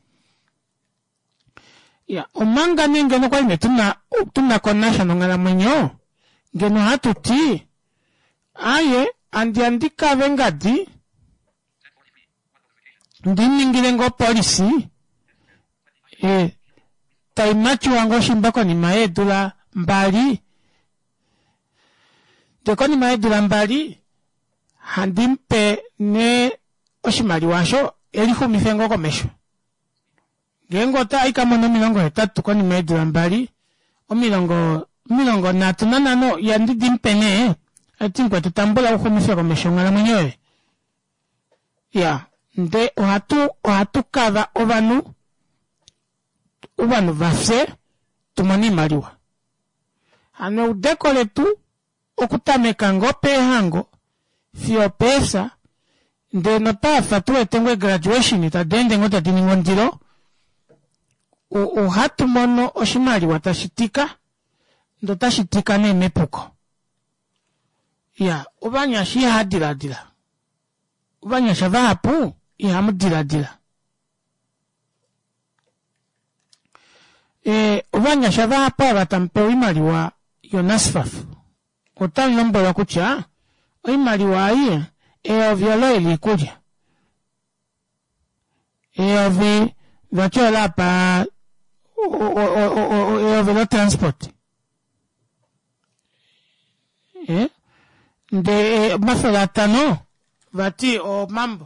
ya omanga ningeno kwa ime tuna konasha nongala mwenyo ngeno hatuti aye andika vengadi ndi ningilengo polisi taimachu wango shimbako ni maedula mbali. Deko ni maedula mbali, handimpe ne oshimali washo, elifu mifengo komesho. Gengo ta aika mono milongo hetatu kwa ni maedula mbali, o milongo natunana no, yandi dimpe ne, atinkwe tutambula uko mifengo komesho ngala mwenyewe. Ya, nde ohatu kava ovanu vase, tumani mariwa. Ano udekole tu, okutameka ngope hango, fio pesa, nde nota fatu etengwe graduation, itadende ngota diningondiro, uhatu mono oshimariwa tashitika, ndo tashitika ne mepuko. Ya, ubanya shi hadiradira. Ubanya shavahapu, ihamudiradira. Ubanya shavahapu abatampe imariwa yonasfafu. Otan lombo ya kucha, imariwa aie, oviolo ilikuja. Ovi, vachola pa, ovilo transport. Nde, mafela no, vati o mambo.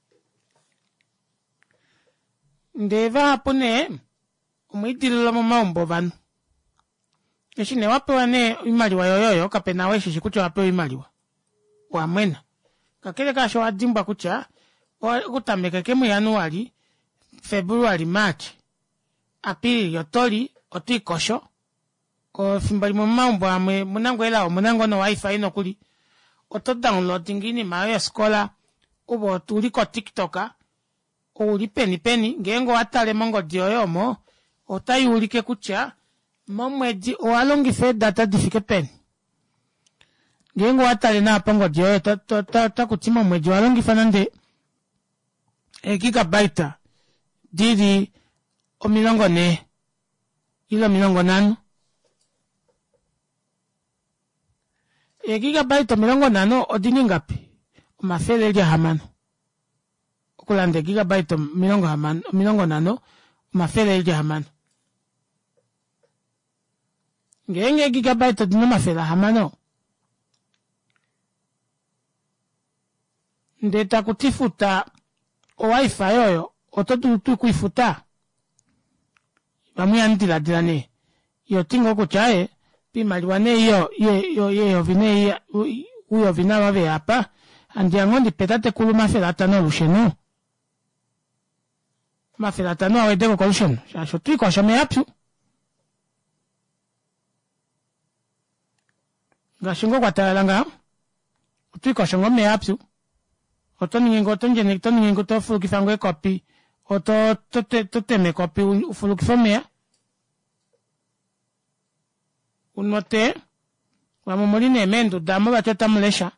Nde vahapune, umidilo mambo vanu. Eshine wapewa ne imaliwa yoyoyo, kapena weshi shikucha wapewa imaliwa. Wamwena. Kakele kasho wadimba kucha, kutameka kemu Januari, Februari, March, Aprili, Yotoli, Oti kosho, o fimbali mambo ame, munango ela o munango no wifi ino kuli. Oto downloading ini mawe skola, ubo tuliko TikToka, uli peni, ngengo atale mongo dioyo mo, otayi ulike kucha, momwedi oalongi fe data difike pen. Ngengo atale na pongo dioyo, ta kutima mwedi oalongi fanande, gigabyte, didi, o milongo ne, ilo milongo nanu. Gigabyte milongo nano odini ngapi mafele ya hamano okulande gigabyte milongo nano mafele ya hamano ngenge gigabyte dino mafele hamano ndeta kutifuta o wifi yoyo ototu kuifuta bamuyandira dirane yo tingo kuchae pimaliwane yo vine uyo vina wave hapa andiangondi petate kulu mafelata no lushenu mafelata no awedeko kwa lushenu shasho tuiko shame apsu gashingo kwa talalanga tuiko shongo me apsu otoni ngingo to fulu kifangwe kopi oto toteme kopi ufulu kifomea unote wamumuline mendo damo bachota mulesha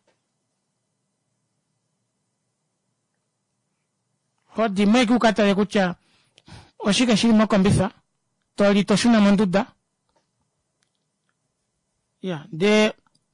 hodi megu katale kucha oshika shiri mokombisa toli toshuna monduda ya de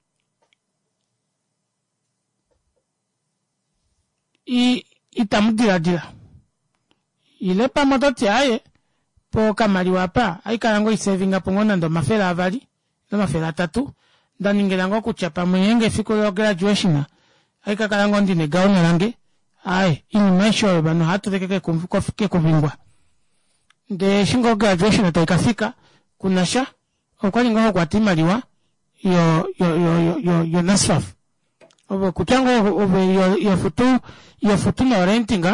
itamudira ile pa mototi aye po kamali wapa aikarango isevinga pongona ndo mafela avali no mafela tatu daningelango kuchapa mwenye fiko yo graduation aika kalango ndine gauna lange ai ini maisho bano hatu teke kumfike kuvingwa de shingo graduation ataikafika kunasha okwali ngo kwa timaliwa yo nasaf obo kutango obo yo futu no rentinga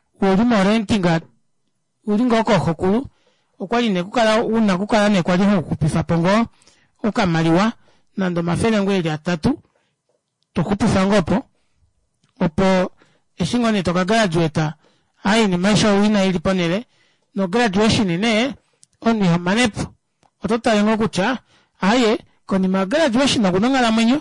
ulingo ko hokulu okwali ne kukala ne kwali ho kupifa pongo ukamaliwa nando mafele ngweli atatu tukupifa ngopo opo eshingo ne toka graduate ai ni maisha wina iliponele no graduation ne oni hamanepo otota yengo kucha aye koni ma graduation na kunangala mwenyo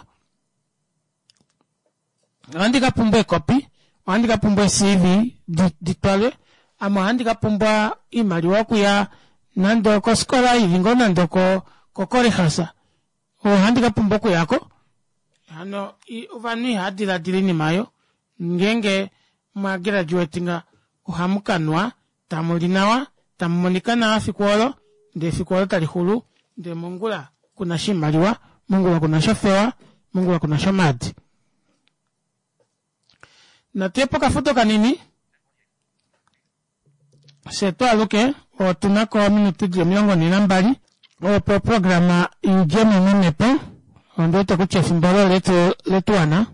andika pumbe copy andika pumbe CV ditwale ama andika pumba imali waku ya nando ko skola ilingo nando ko korehasa o andika pumbo ku yako ano uvani hadira dilini mayo ngenge ma graduatinga uhamukanwa tamulinawa tamumonikana fikuolo nde fikuolo talihulu nde mungula kuna shimaliwa mungula kuna shofewa mungula kuna shomadi na tepo kafuto kanini seto aluke o tunako minuti je mlongo ni nambari o pro programa ijeme nenepo ondo to kuche simbolo letu ana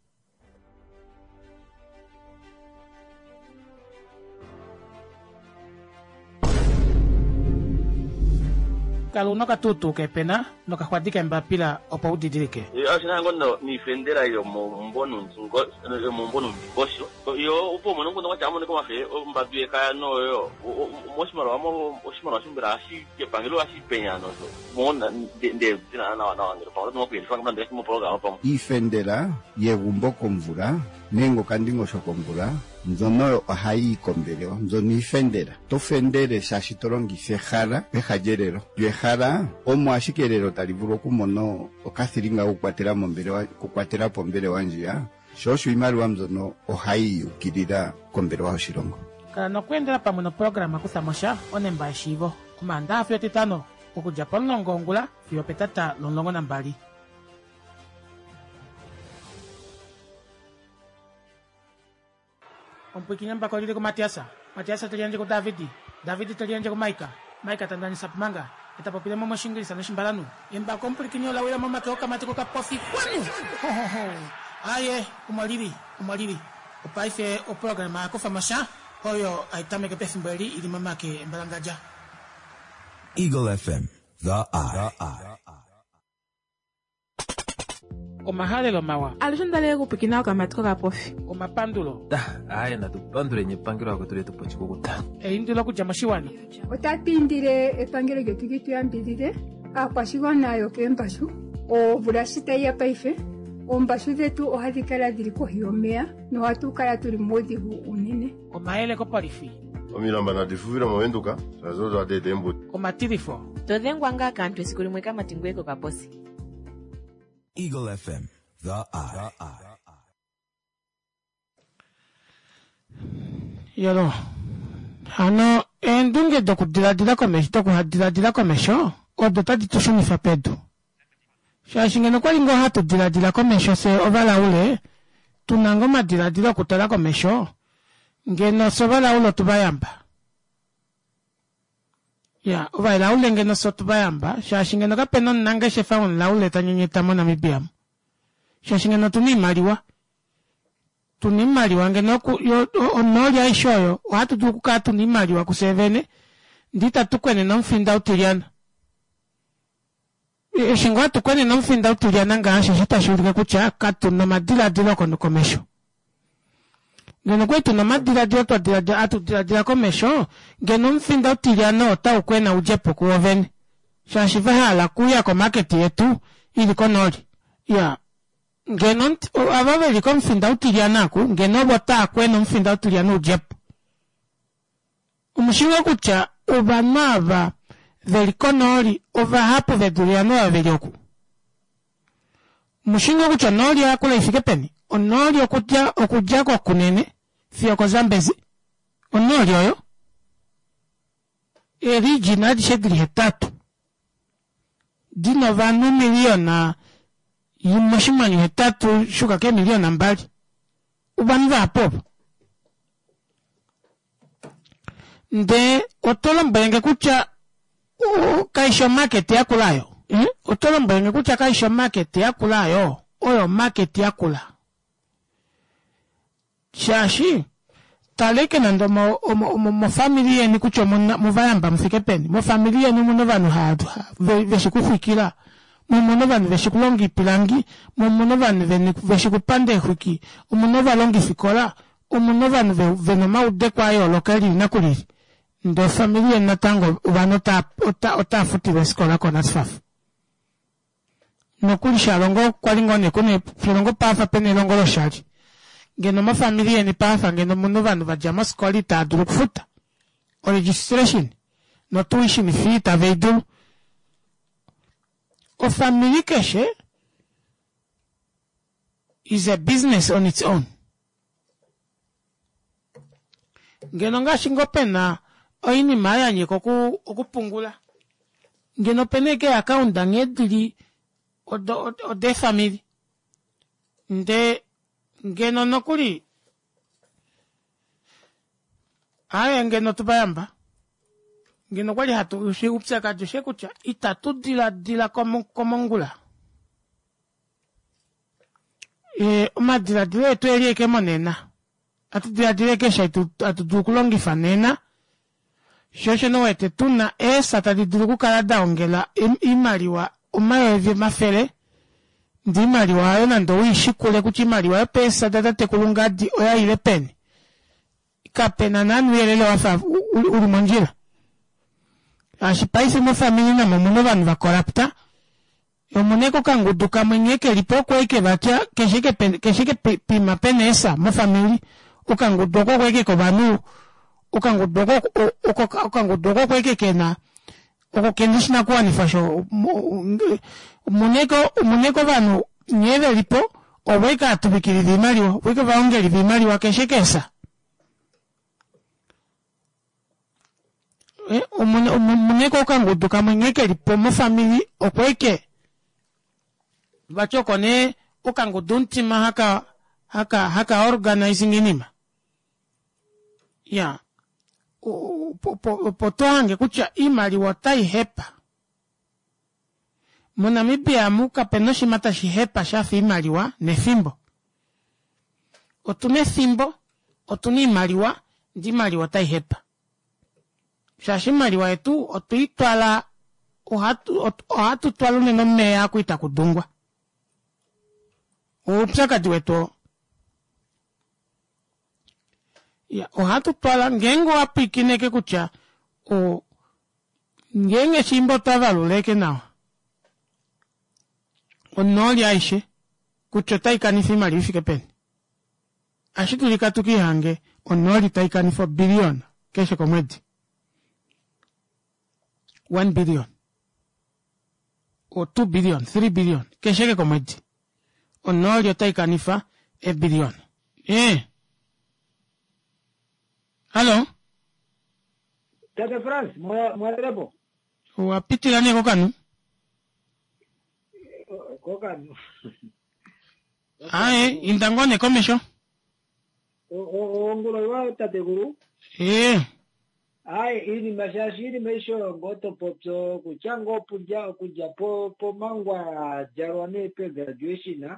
kalau no katutu ke pena no kakwatike mbapila opa udidirike asina ngono ni fendera yo mbonu bosho yo upo mono ngono cha mono kwa fe mbadue ka no yo oshimaro shimbira shi ke pangelo ashi penya no mona de na ngiro pa no pe fa ngande mo programa pa ifendera yegumbo komvura nengo kandingo shokomvura nzono ohai kombeleo nzoni ifendera tofendere shashitorongi hara pehajerero hara omo ashikerero talivuro kumono okathiringa kukwatera pombele wanjia shoshu imaru mzono ohai ukirira kombele wa shirongo kana kwendera pamwe no programa kusamosha onemba shivo kumanda afyo titano ukujapon nongongula fio petata longongo nambali Ompukinya mbako lili ko Matiasa tulianje ko David tulianje ko Maika tandani sapmanga itapopile momo shingirisa na shimbalanu imba kompukinya la wila mama ko kamatiko ka pofi kwanu aye umalibi upaife o programa ko famasha hoyo aitame ke pefimbali ili mama ke mbalangaja Eagle FM the eye Omahalelo mawa alishondale kupikina kamatiko ka pofi omapandulo aya na tupandule nyepangiro ako tuli tupo chikukuta indilo kujamashiwana otapindire epangelo getu yambirire akwashigwana yo kembashu o burashita ya paife ombashu zetu ohadikala diri kohiyomea no hatukala tuli modihu unene omaele ko parifi omilamba na difuvira mowenduka sazozo adede mbuti omatirifo todhengwanga kantu esikulimwe kama tingweko ka bosi Eagle FM the eye yalo hano endunge dokudiladila komesho odota ditushunifa pedu shashingeno kwalingo hatu diladila komesho se ovala ule tunango madiladila kutala komesho ngeno sovala ulo tubayamba ya ovala ule ngeno so tubayamba shashingeno kapeno nange shefa unla ule tanyenyeta mona mibiam shashingeno tunimaliwa ngeno onolya ishoyo watu tukuka tunimaliwa kusevene ndita tukwene nomfinda utiliana shingwa tukwene nomfinda utiliana ngashe shitashurika kucha katu no madila kono komesho ngeno kwetu no madila dila komesho ngeno mfinda utiliana ota ukwena ujepo kuovene shashiva hala kuya ko market yetu ili konoli ya ngeno avaveli ko mfinda utiliana ku ngeno bota kwena mfinda utiliana ujepo umushinga kucha ubanava velikonoli ova hapo veduliano ya velioku umushinga kucha noli akula ifike peni onoli okujja kwa kunene fiyoko zambezi onoli oyo erigina dishegri hetatu dino vanu miliona yimashimanyu hetatu shuka ke miliona mbali ubaniva hapo nde otolo mbenge kucha kaisho market yakulayo otolo mbenge kucha kaisho market yakulayo oyo market yakula shashi taleke nando mo familia ni kucho muvayamba mfike peni mo familia ni muno vanu hadu veshikufikira muno vanu veshikulongi pilangi muno vanu veshikupande huki muno valongi fikola muno vanu venoma udekwa yo lokali nakuliri ndo familia natango vano ota futi vesikola kona sfafu nokulisha longo kwalingo nekune filongo pafa pene longo lo shali ngeno ma familia ni pafa ngeno muno vanu vajama skoli ta duru kufuta o registration no tuition fee ta veidu o family keshe is a business on its own ngeno ngashingo pena oini maya nyeko okupungula ngeno peneke account ngedili ode family nde ngeno nokuli aya ngeno tubayamba ngeno kwali hatu ushi upsaka joshe kucha itatu dila komongula omadila dile etu elieke monena atudila dile kesha atudukulongifa nena shosho no wete tuna tadi duluku kala daongela imaliwa umayevi mafele ndi imaliwa ayo nando uishikule kuchi imaliwa yo pesa dada tekulungadi oya ile peni kapena nanu yelele wafa ulimonjila ashipaisi mo famili na momuno vanu va korapta yomuneko kanguduka mwenyeke lipo kweke vacha keshike pima penesa mo famili ukangudoko kweke ko vanu ukangudoko kweke kena ukokendishina kuwa nifasho muneko vanu nyeve lipo oweka atubikiri vimaliwa weke vaongeli vimaliwa keshekesa muneko kanguduka mwenyeke lipo mo famili okweke vachoko ne ukanguduntima haka organizing inima ya potohange kucha imaliwa tai hepa Monamibia muka penoshi mata shihepa shafi imaliwa ne fimbo otune fimbo otuni imaliwa ndi imaliwa tai hepa shashi imaliwa etu otuitwala ohatu twala uneno meya kuita kudungwa upsakati wetu ya ohatu twala ngengo apikineke kucha ngenge shimbo tavaluleke nao onoli aishe kucho taikanifi malifike peni ashitulika tukihange onoli taikanifo bilion keshe komwedi 1 billion or 2 billion 3 billion keshe komwedi onoli taikanifa e billion Hello? Tete France, mwarepo. Wapitila ne kokanu? Kokanu. Indangone komesho. Ongulo iwa tate guru. Ini mashashiri mesho ngoto popso kuchango kuja po mangwa jarwane pe graduation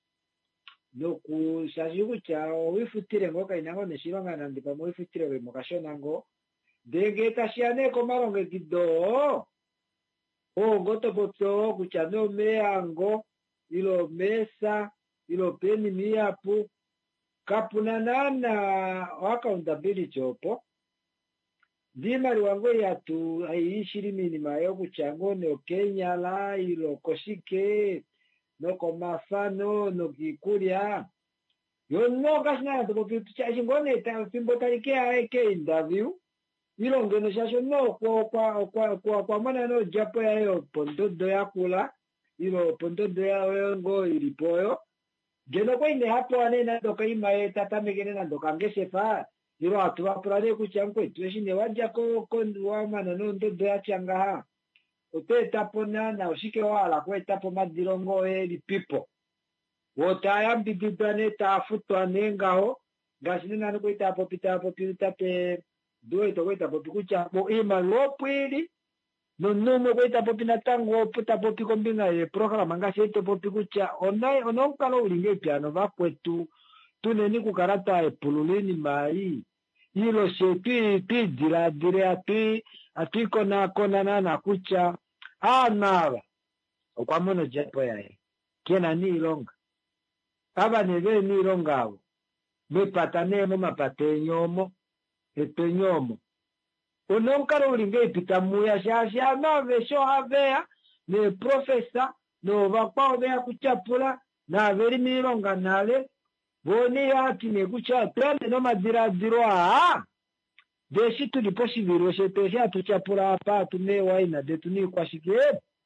noku shajigu cha wifutire ngoka inango neshiranga nandipa mo wifutire we mokashonango dege tashiane ko maronge gido ngoto popso kuchano meango ilo mesa ilo peni miapu kapunanana accountability opo dimari wango yatu aishiri minima yo kuchango ne Kenya la ilo koshike no komafano no kikuria yo no kasina to picha shingone ta fimbo tarike ake interview ilo ngeno shasho no kwa mana no japo ya yo pondodo ya kula ilo pondodo ya ngo ilipoyo geno ko ine hapo anena to kaima tata megene na ndo kangeshefa ilo atuwa prade kuchango tweshine waja ko wa mana no ndo ya changa ote tapona na ushike wala kwa tapo madirongo eli pipo wotaya bidipane tafutwa nengaho gasina no kuita hapo pitapo pitape doe to kuita hapo kucha bo ima lopwili no mo kuita hapo pinatango pitapo pikombinga e programa ngasito popi kucha ononkalo ulinge piano vakwetu tuneni kukarata e pululini mai ilo shepi pidira dire ati kona na kucha nava okwamono japo yae kena ni ilonga aba neve ni ilonga abo mepatanemo mapatenyomo epenyomo ononkaro ulinge ipitamuya shasha nave sho havea ne profesa no vakwa vea kuchapula na veri milonga nale boni ati ne kucha twende no madiradiro deshi tuliposhiviro sheteshi atuchapura hapa tumewa ina detuni kwa shike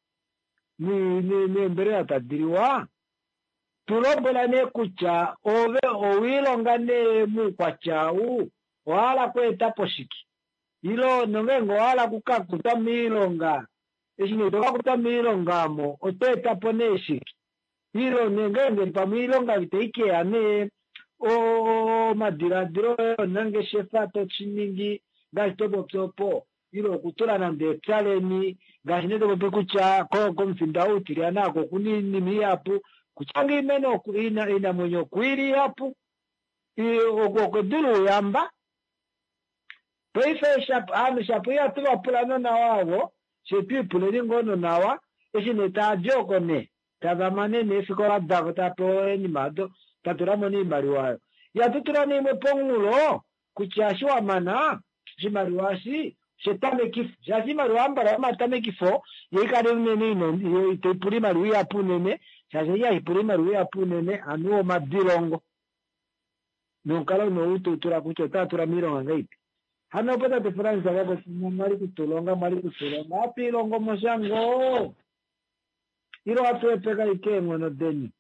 ni mbere atadiriwa tulobola ne kucha ove owilonga ne mu kwa chau wala kweta poshiki ilo nongengo wala kukakuta milonga eshine toka kuta milonga mo oteta poneshi ilo nengenge pa milonga viteike ane o madiradiro nange shefato chiningi gastobo topo ilo kutura na ndetsaleni gashineto pekucha ko mfinda utiriana ko kunini miyapu kuchangi imeno ina mwenyo kwiri yapu okodilu yamba peife shapu ya tuwa pulano na wawo shepi puleni ngono nawa eshine tajoko ne tazamane ne fikola davo tapo enimado taturamo ni mariwayo ya tutura ni mwepongulo kuchashwa mana shimariwashi shetame kifo shashi mariwamba la matame kifo yikare nene ino itepuri mariwi yapu nene shashi ya ipuri mariwi yapu nene anuo madilongo nonkalo no utu tura kuchota tura mironga ngaipi hano pata te Franza wako mari kutulonga api longo moshango iro atu epeka ike mwono deni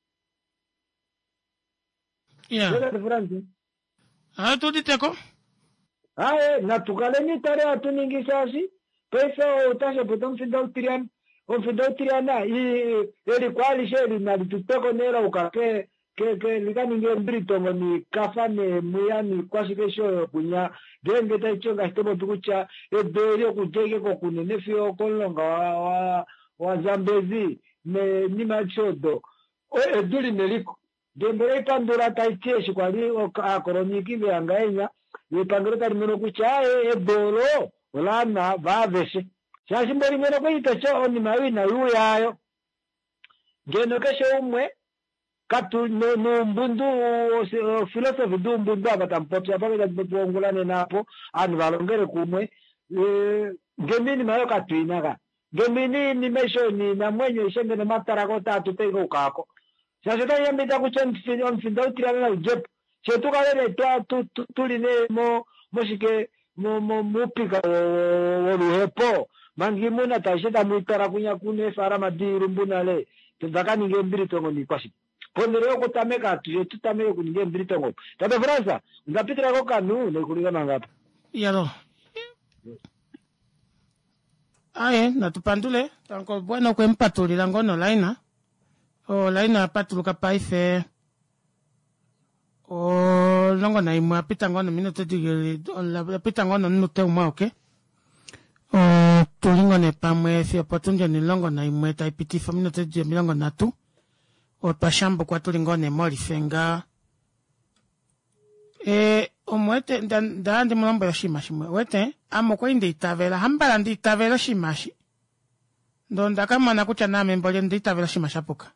yeah te Franza tu diteko natukale ni tare atu ningi sasi pesa utasha potom finda utiriana eri kwali sheri na dituteko nera ukake ke likaninge mbritongo ni kafane muyani kwashike shoyo kunya genge taichonga stebo tukucha eberio kujege ko kunene fio kolonga wa Zambezi ne ni machodo eduli neliko dembere pandura taicheshi kwali akoroniki vyanganya yipangiro tarimeno kucha ebolo olana vavese shashi mbori meno ko itacho oni mawina yuyayo ngeno kesho umwe katu no mbundu philosophy du mbundu abatampoti abaga bongulane napo anu balongere kumwe ngemini mayo katwinaka ngemini ni mesho ni na mwenyo ishenge na matarako tatu tego kako sasa yambita kuchemfini on finda utirana na jep chetuka lele tuline moshike mupika woluhepo mangimuna tashida muitara kunya kune fara madiru mbunale tundakani ngembiri tongo ni kwashi pondereo kutameka tutameke kuninge mbiri tongo tabe Franza ngapitira ko kanu ne kulinga mangapa yalo aye natupandule tanko bueno kwempatulira ngono laina o laina patuluka paife o longo na imwa pita ngono minuto digere la pita ngono nute umwa okay o tulingo ne pamwe fi oportunity ni longo na imwe taipiti fa minuto digere milongo na tu o pashambo kwa tulingo ne mori fenga omwete ndandi mulombo ya shimashi wete amo kwa indi itavela hambala ndi itavela shimashi ndonda kama nakucha name mbole ndi itavela shimashi apuka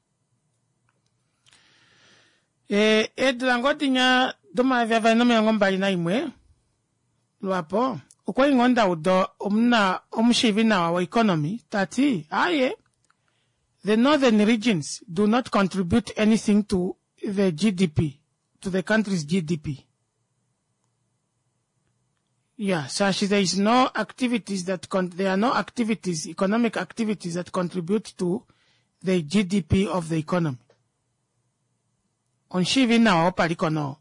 edlango nya doma vya no me ngombali na imwe lwapo ukwa ingonda udo omna omshivi na wa economy tati aye the northern regions do not contribute anything to the GDP, to the country's GDP. Yeah, so there is no activities that there are no activities, economic activities that contribute to the GDP of the economy. On shivi na opaliko no.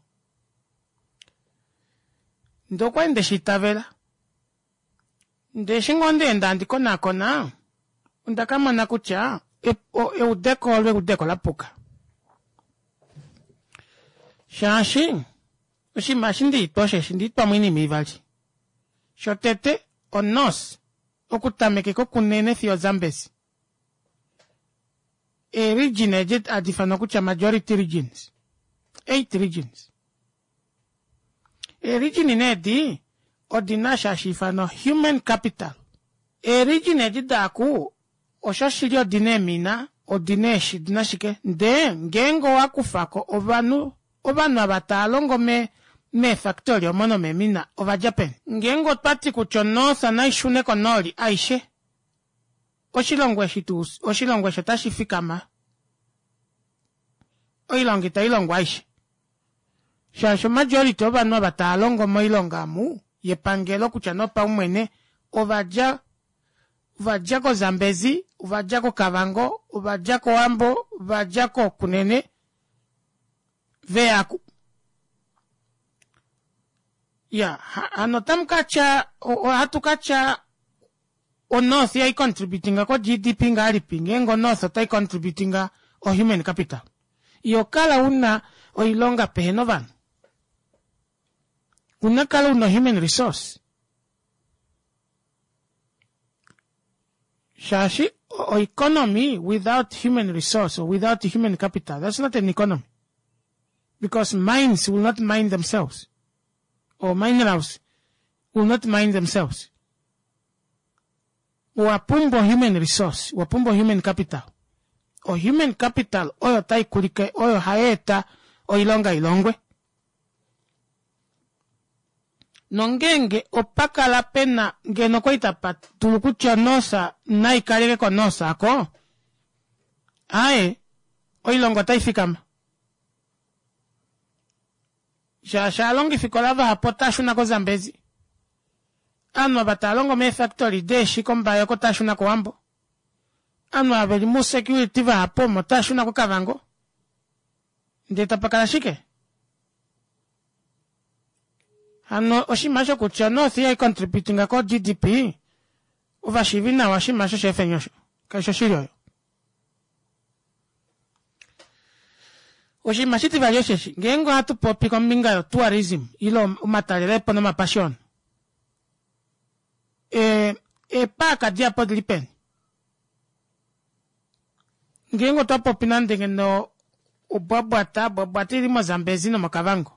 Ndokwa ndeshitavela. Ndeshingonde ndandiko nako na. Undakama nakucha. Udeko la puka. Shashi. Ushimashindi itoshe shindi itpamwini mivali. Shotete onos. Okutameke kunene fio Zambezi. A region ejet adifano kucha majority regions. 8 regions. A region inedi ordinasha shifano human capital. A region ejet aku oshashiri odine mina odineshi dinashike nde ngengo wakufako ovanu abatalongo me factory omono me mina over Japan ngengo pati kuchonosa na ishune konoli aishe oshilongwe shitashifikama oilongita ilongwa aishe shasho majority obanu abatalongo mo ilongamu yepangelo kuchanopa umwene uvajako Zambezi, uvajako Kavango, uvajako Ambo, uvajako Kunene, Veaku. ya anotam kacha o hatu kacha o north ya contributing ko GDP ngari pingengo north tai contributing o human capital iyo kala una o ilonga pehenovan una kala una human resource shashi o economy without human resource or without human capital, that's not an economy. Because mines will not mine themselves. Or minerals will not mine themselves. Wapumbo human resource, wapumbo human capital. O human capital, oyo tai kurike, oyo haeta, o ilonga ilongwe. Nongenge opaka la pena ngeno kwa itapat tulukucha nosa na ikarege kwa nosa ako. Ae, oilongo taifikama. Shashalongi fikolava hapo tashu na ko Zambezi. Anwa batalongo me factory deshi komba yoko tashu na ko Ambo. Anwa abelimu security va hapo mo tashu na ko Kavango. Ndeta pakala shike. Ano oshimasho kucha no thia contributing ako GDP uvashivina washimasho shefenyosho kaisho shiryo oshimashiti valyosheshe ngengo hatu popi kombinga yo tourism ilo umatalele pono mapassion paka diapo dilipen ngengo to popi nandenge no ubwabwata ilimo Zambezi no Makavango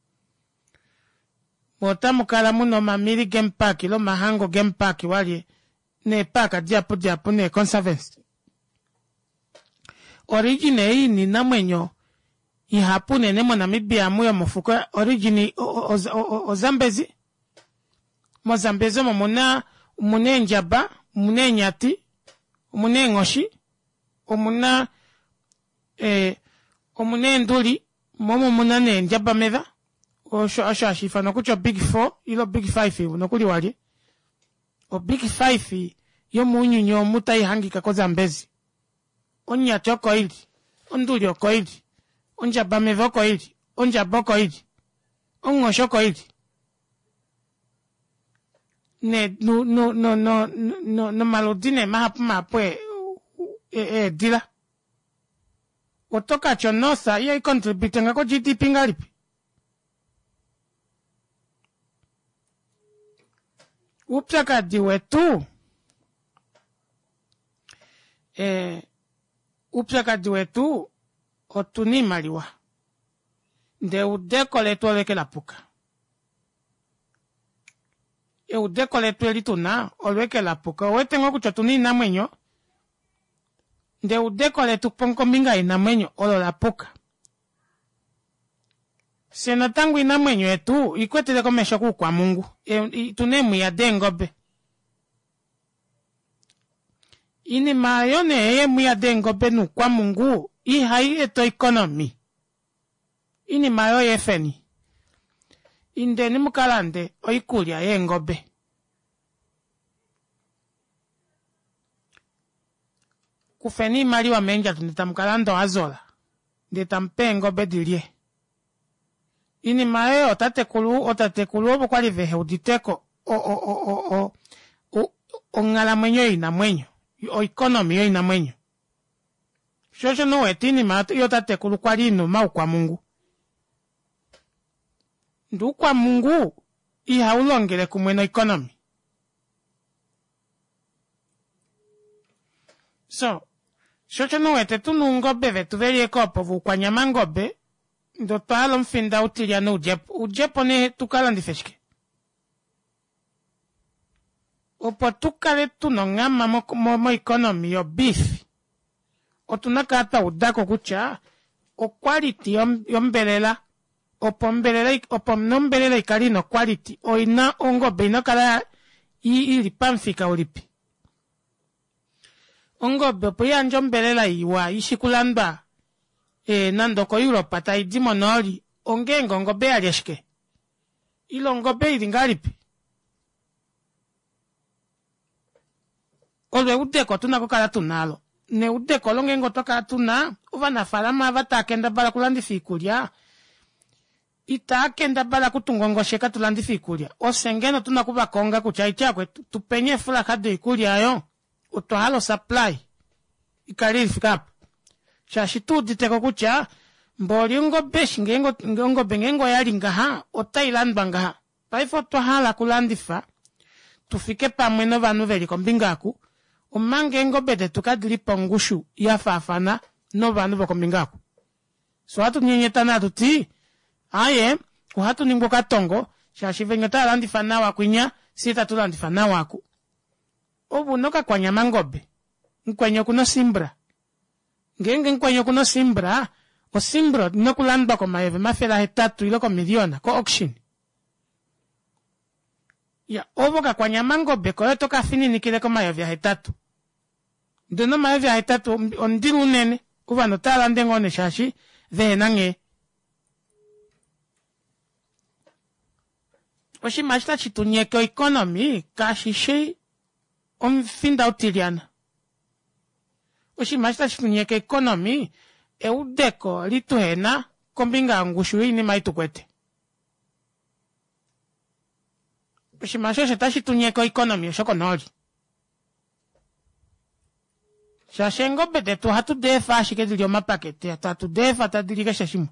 Mota mukala muno mamiri game park ilo mahango game park wali ne paka diapo ne conservance. Origine hii ni namwenyo ihapune nemo Namibia muyo mufuko origine o Zambezi. Mo Zambezi mo mune njaba, mune nyati, mune ngoshi, mune nduli, momo munane njaba meva. Osho ashifa nokucho big 4 ilo big 5 nokuli wali o big 5 yo munyunyo mutai hangika ko Zambezi onya choko ili onduli oko ili onja bamevoko ili onja boko ili ongoshoko ili ne no malodine mahapwe dila otoka chonosa ye contribute ngako GDP ngalipi upchakadi wetu otuni maliwa nde udekole tuoleke la puka udekole tueli tuna olweke la puka wetengo kuchotuni na mwenyo nde udekole tuponko minga ina mwenyo olo la puka Sena tangu ina mwenyo etu, ikwete komesha kwa Mungu. Tunemu ya dengobe. Ini mayone eye muya dengobe nu kwa Mungu. Ihai eto economy. Ini mayo yefeni. Inde ni mukalande oikulia ye ngobe. Kufeni mali wa menja tunita mukalando azola. Ndeta mpengobe dilie. Ini mae otatekulu opo kwa livehe uditeko o ngala mwenyo ina mwenyo o economy yo ina mwenyo shosho no etini mato yo tatekulu kwa lino mau kwa Mungu ndu kwa Mungu iha ulongele kumweno economy so shosho no etetunu ngobe vetu veli ekopo vukwa nyama ngobe ndo palo mfinda utilia no ujepo ne tukala ndifeshke. Opo tukale tunongama mo economy yo beef. Otunakata udako kucha o quality yombelela opo nombelela ikali no quality o ina ongo bino kala ili pamfika ulipi. Ongo bepo ya njombelela iwa ishikulanda nando ko Europa ta idimo noli ongengo ngobe alishke ilo ngobe ilingalipi olwe udeko tunako kala tunalo ne udeko longengo toka tuna uva na falama avatakenda bala kulandi fikulia Itakenda bala kutungongosheka tulandifa ikulya. Osengeno tunakubakonga kuchai chakwe tupenye fula kado ikulya yo. Utohalo supply. Ikaliri fikapu. Shashitu diteko kucha mboli ngobe ngengo yali ngaha otailand bangaha. Paifo tohala kulandifa tufike pamweno vanu veli kombingaku umange ngobe de tukadilipa ngushu ya fafana no vanu vokombingaku. So hatu nyenyetana tuti aye uhatu ningo katongo shashivengeta landifa nawa kwinya sita tulandifa nawaku. Obu noka kwa nyama ngobe nkwenyo kuno simbra ngenge nkwenyo kuno simbra o simbra nokulanda ko maeve mafela hetatu iloko miliona ko auction ya oboka kwa nyama ngobe ko toka fini nikile ko maeve hetatu ndeno maeve hetatu ondiru nene kuva no tala ndengone shashi venange oshi mashita chitunyeko economy kashishi finda utiliana. Oshi mashita chitunyeko economy eudeko lituhena kombinga ngushu ini maitukwete. Oshi mashita chitunyeko economy shoko noli. Shashengo bete tu hatu defa shike dilio mapakete hatu defa tadiliga shashimu.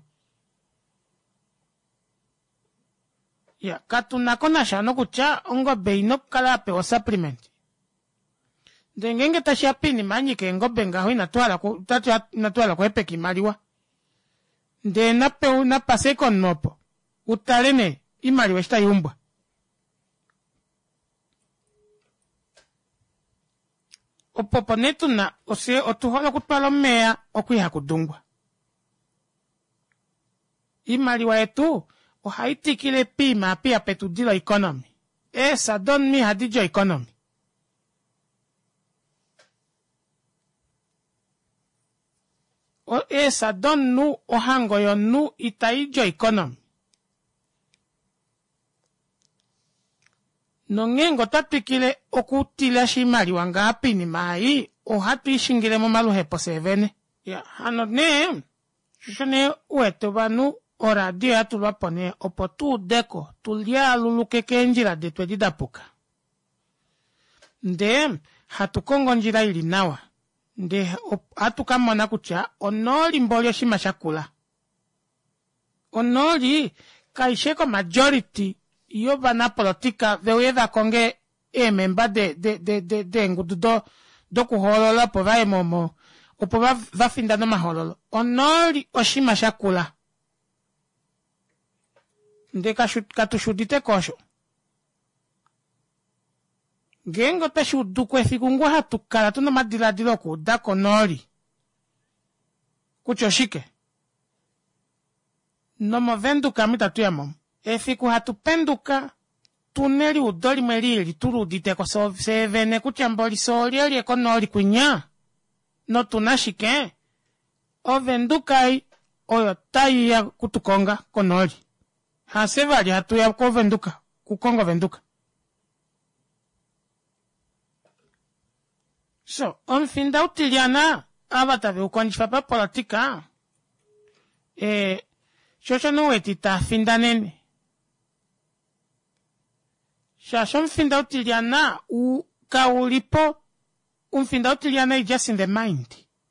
Ya katuna kona shano kucha ongo beino kalape o supplement. Dengenge tashapini manyi ke ngobe ngaho natwala ko epeki maliwa. De nape una pase kon mopo. Utalene imaliwa shita yumbwa. Opopo netu na ose otuhola kutwala mea okuiha kudungwa. Imaliwa etu o haitikile pima pia petudilo economy. Esa don mi hadijo economy. O esa don nu o hango yo nu itaijo economy. Nongengo tatikile okutila shimali wanga apini mai o hatu ishingile mo malu hepo sevene. Ya hano ne shone ueto banu o radio atu lwapone opo tu deko tulia lulukeke njira de twedidapuka. Nde hatu kongo njira ili nawa. Nde hatu kamona kucha onoli mbolio shima shakula. Onoli kaisheko majority iyo bana politika veweza konge memba de ngudu do kuholola po vae momo opo va finda no mahololo onoli oshima shakula nde katushudite kosho gengo tashudu kwe fikungwa hatukala tuna madiladilo kuda konoli kuchoshike nomo venduka mitatu ya momo efiku hatupenduka tuneli udoli mwelili turudite ko sevene kuchamboli solieli ekonoli kwinya no tunashike ovendukai oyo tai ya kutukonga konoli hasevali hatu ya kovenduka kukonga venduka so onfinda utiliana abatabe ukonjifa pa politika shosho nuweti ta finda nene Shasho mfinda utiliana u kaulipo umfinda utiliana is just in the mind.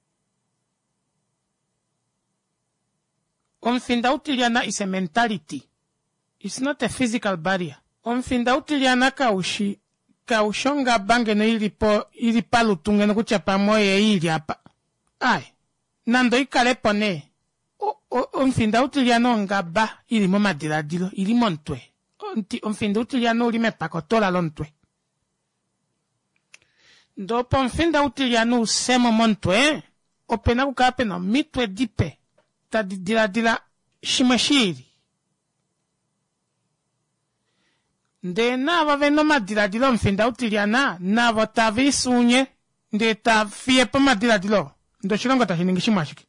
Umfinda utiliana is a mentality. It's not a physical barrier. Umfinda utiliana kaushonga bange no ilipalu tunge no kuchapa moye ili hapa. Ai, nando ikalepo ne. Umfinda utiliana ngaba ili moma diladilo, ili montwe. Onfinda utiliano ulime pakotola lontwe. Dopo onfinda utiliano usemo montwe, opena kukape no mitwe dipe, ta dila shimashiri. Nde nava veno madila onfinda utiliana, nava ta visunye, nde ta fiepo madila. Ndo shirongo ta hiningi shimashiki.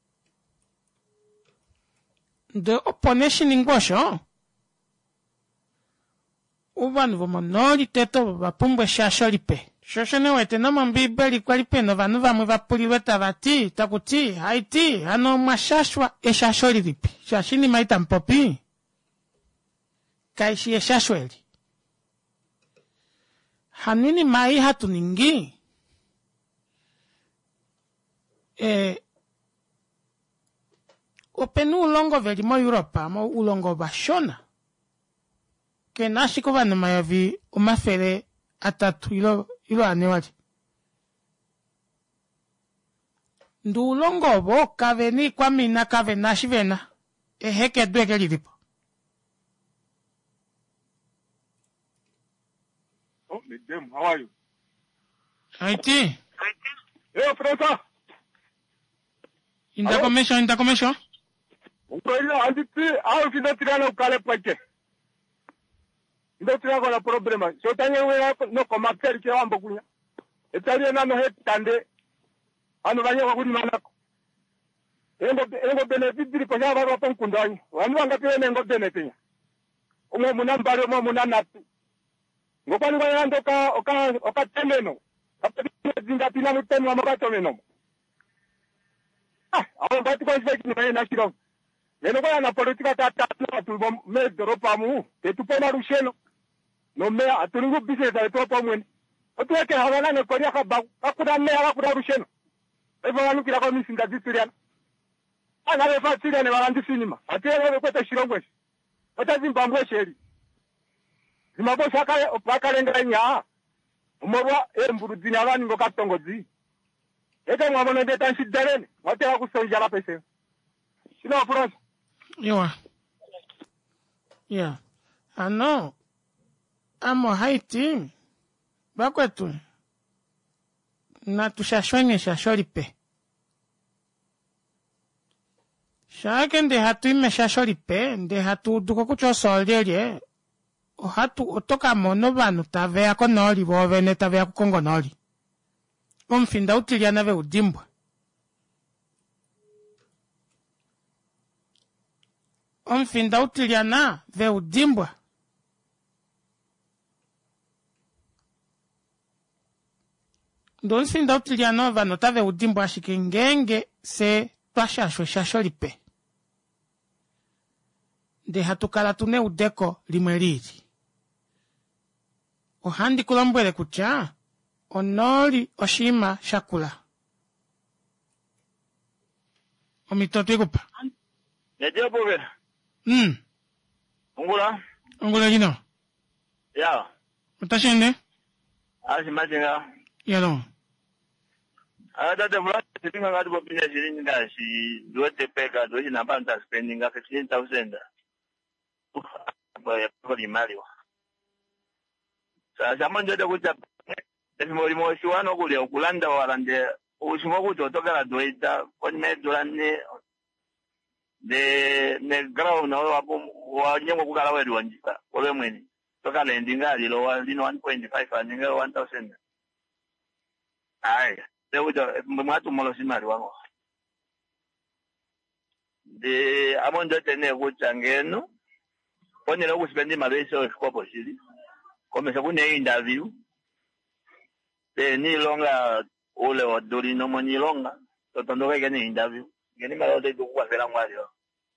Nde opone shiningosho, Uvanu vomonoli teto vapumbwe shasholipe. Shoshone wete no mbibeli kwalipe no vanu vamwe vapuliweta vati, takuti, haiti, ano mashashwa eshasholilipi. Shashini maita mpopi. kaishie shashweli. Hanini mai hatu ningi. Openu ulongo veli mo Europa, mo ulongo bashona. Ke nashiko vana mayavi umafere atatu ilo anewali. Ndu ulongo bo kaveni kwa mina kave nashivena. Heke dweke lilipo. Oh, Madam, how are you? IT. Hey, Professor. In the commission. Ukoila anditi au kinatirana ukale pake. Ndotirana kwa problema. So tanye wewe no komakteri kwa ambo kunya. Etalia na no hetande. Ano banya kwa kuni manako. Engo benefit kwa sababu hapo mkundani. Wanu wangapi nengo benefit. Umo munambari umo munanatu. Ngokwani kwa yando oka temeno. Apati zingatina muteno amabato meno. Awon bati kwa sisi ni na shiro. Neno kwa na politika tata tu me dropa mu. Te tu pona rusheno. No me atulingu business ya dropa mu. Otuweke hawana ne koria ka ba. Akuda me akuda rusheno. Ebo wanu kila kwa misinda disturiana. Ana le fatira ne barandi sinima. Atele ko te shiro ngwe. Ota Zimbabwe sheri. Zimbabwe saka opakalenga nya. Umorwa emburudini abani ngo katongozi. Eka mwabona ndeta nshidalene. Watela kusonja la pese. Sino France. Yeah. Ano. Amo Haiti. Bakwetu. Na tushashwenye shashoripe. Shake nde hatu ime shashoripe. Nde hatu duko kucho solyelie. O hatu otoka mono banu tavea konoli. Wovene tavea kukongo noli. Omfinda utiliana ve udimbwa. Omfinda utiliana ve udimbwa. Ndo finda utiliana vanota ve udimbwa shikengenge se twashashwe shasholipe. De hatukala tune udeko limweliri. Ohandi kulambwele kucha. Onoli oshima shakula. Omitoto igupa. Neje bobe. Ungula jino. Ya. Utashende? Asi majinga. Yalo. Ada de vla tinga ngadi bo bine shirini ngashi dote peka doji na banta spending nga 15,000. Boya ko limali wa. Sasa manje de kuta Mori moshi wano kule ukulanda warande ushimo kutotokera doita kwani medurane de ground no wapo wanyengo kukala wedu wanjika ole mweni toka lendinga lilo lino 1.5 aninga 1,000 ai deuda mwatu molosi mali wango de amondo tene kuchangeno kwani lo kuspendi maleso kwa posili komesa kune interview ni longa ole odori no moni longa totondo ke ni interview ngeni malo de kwa fela ngwalio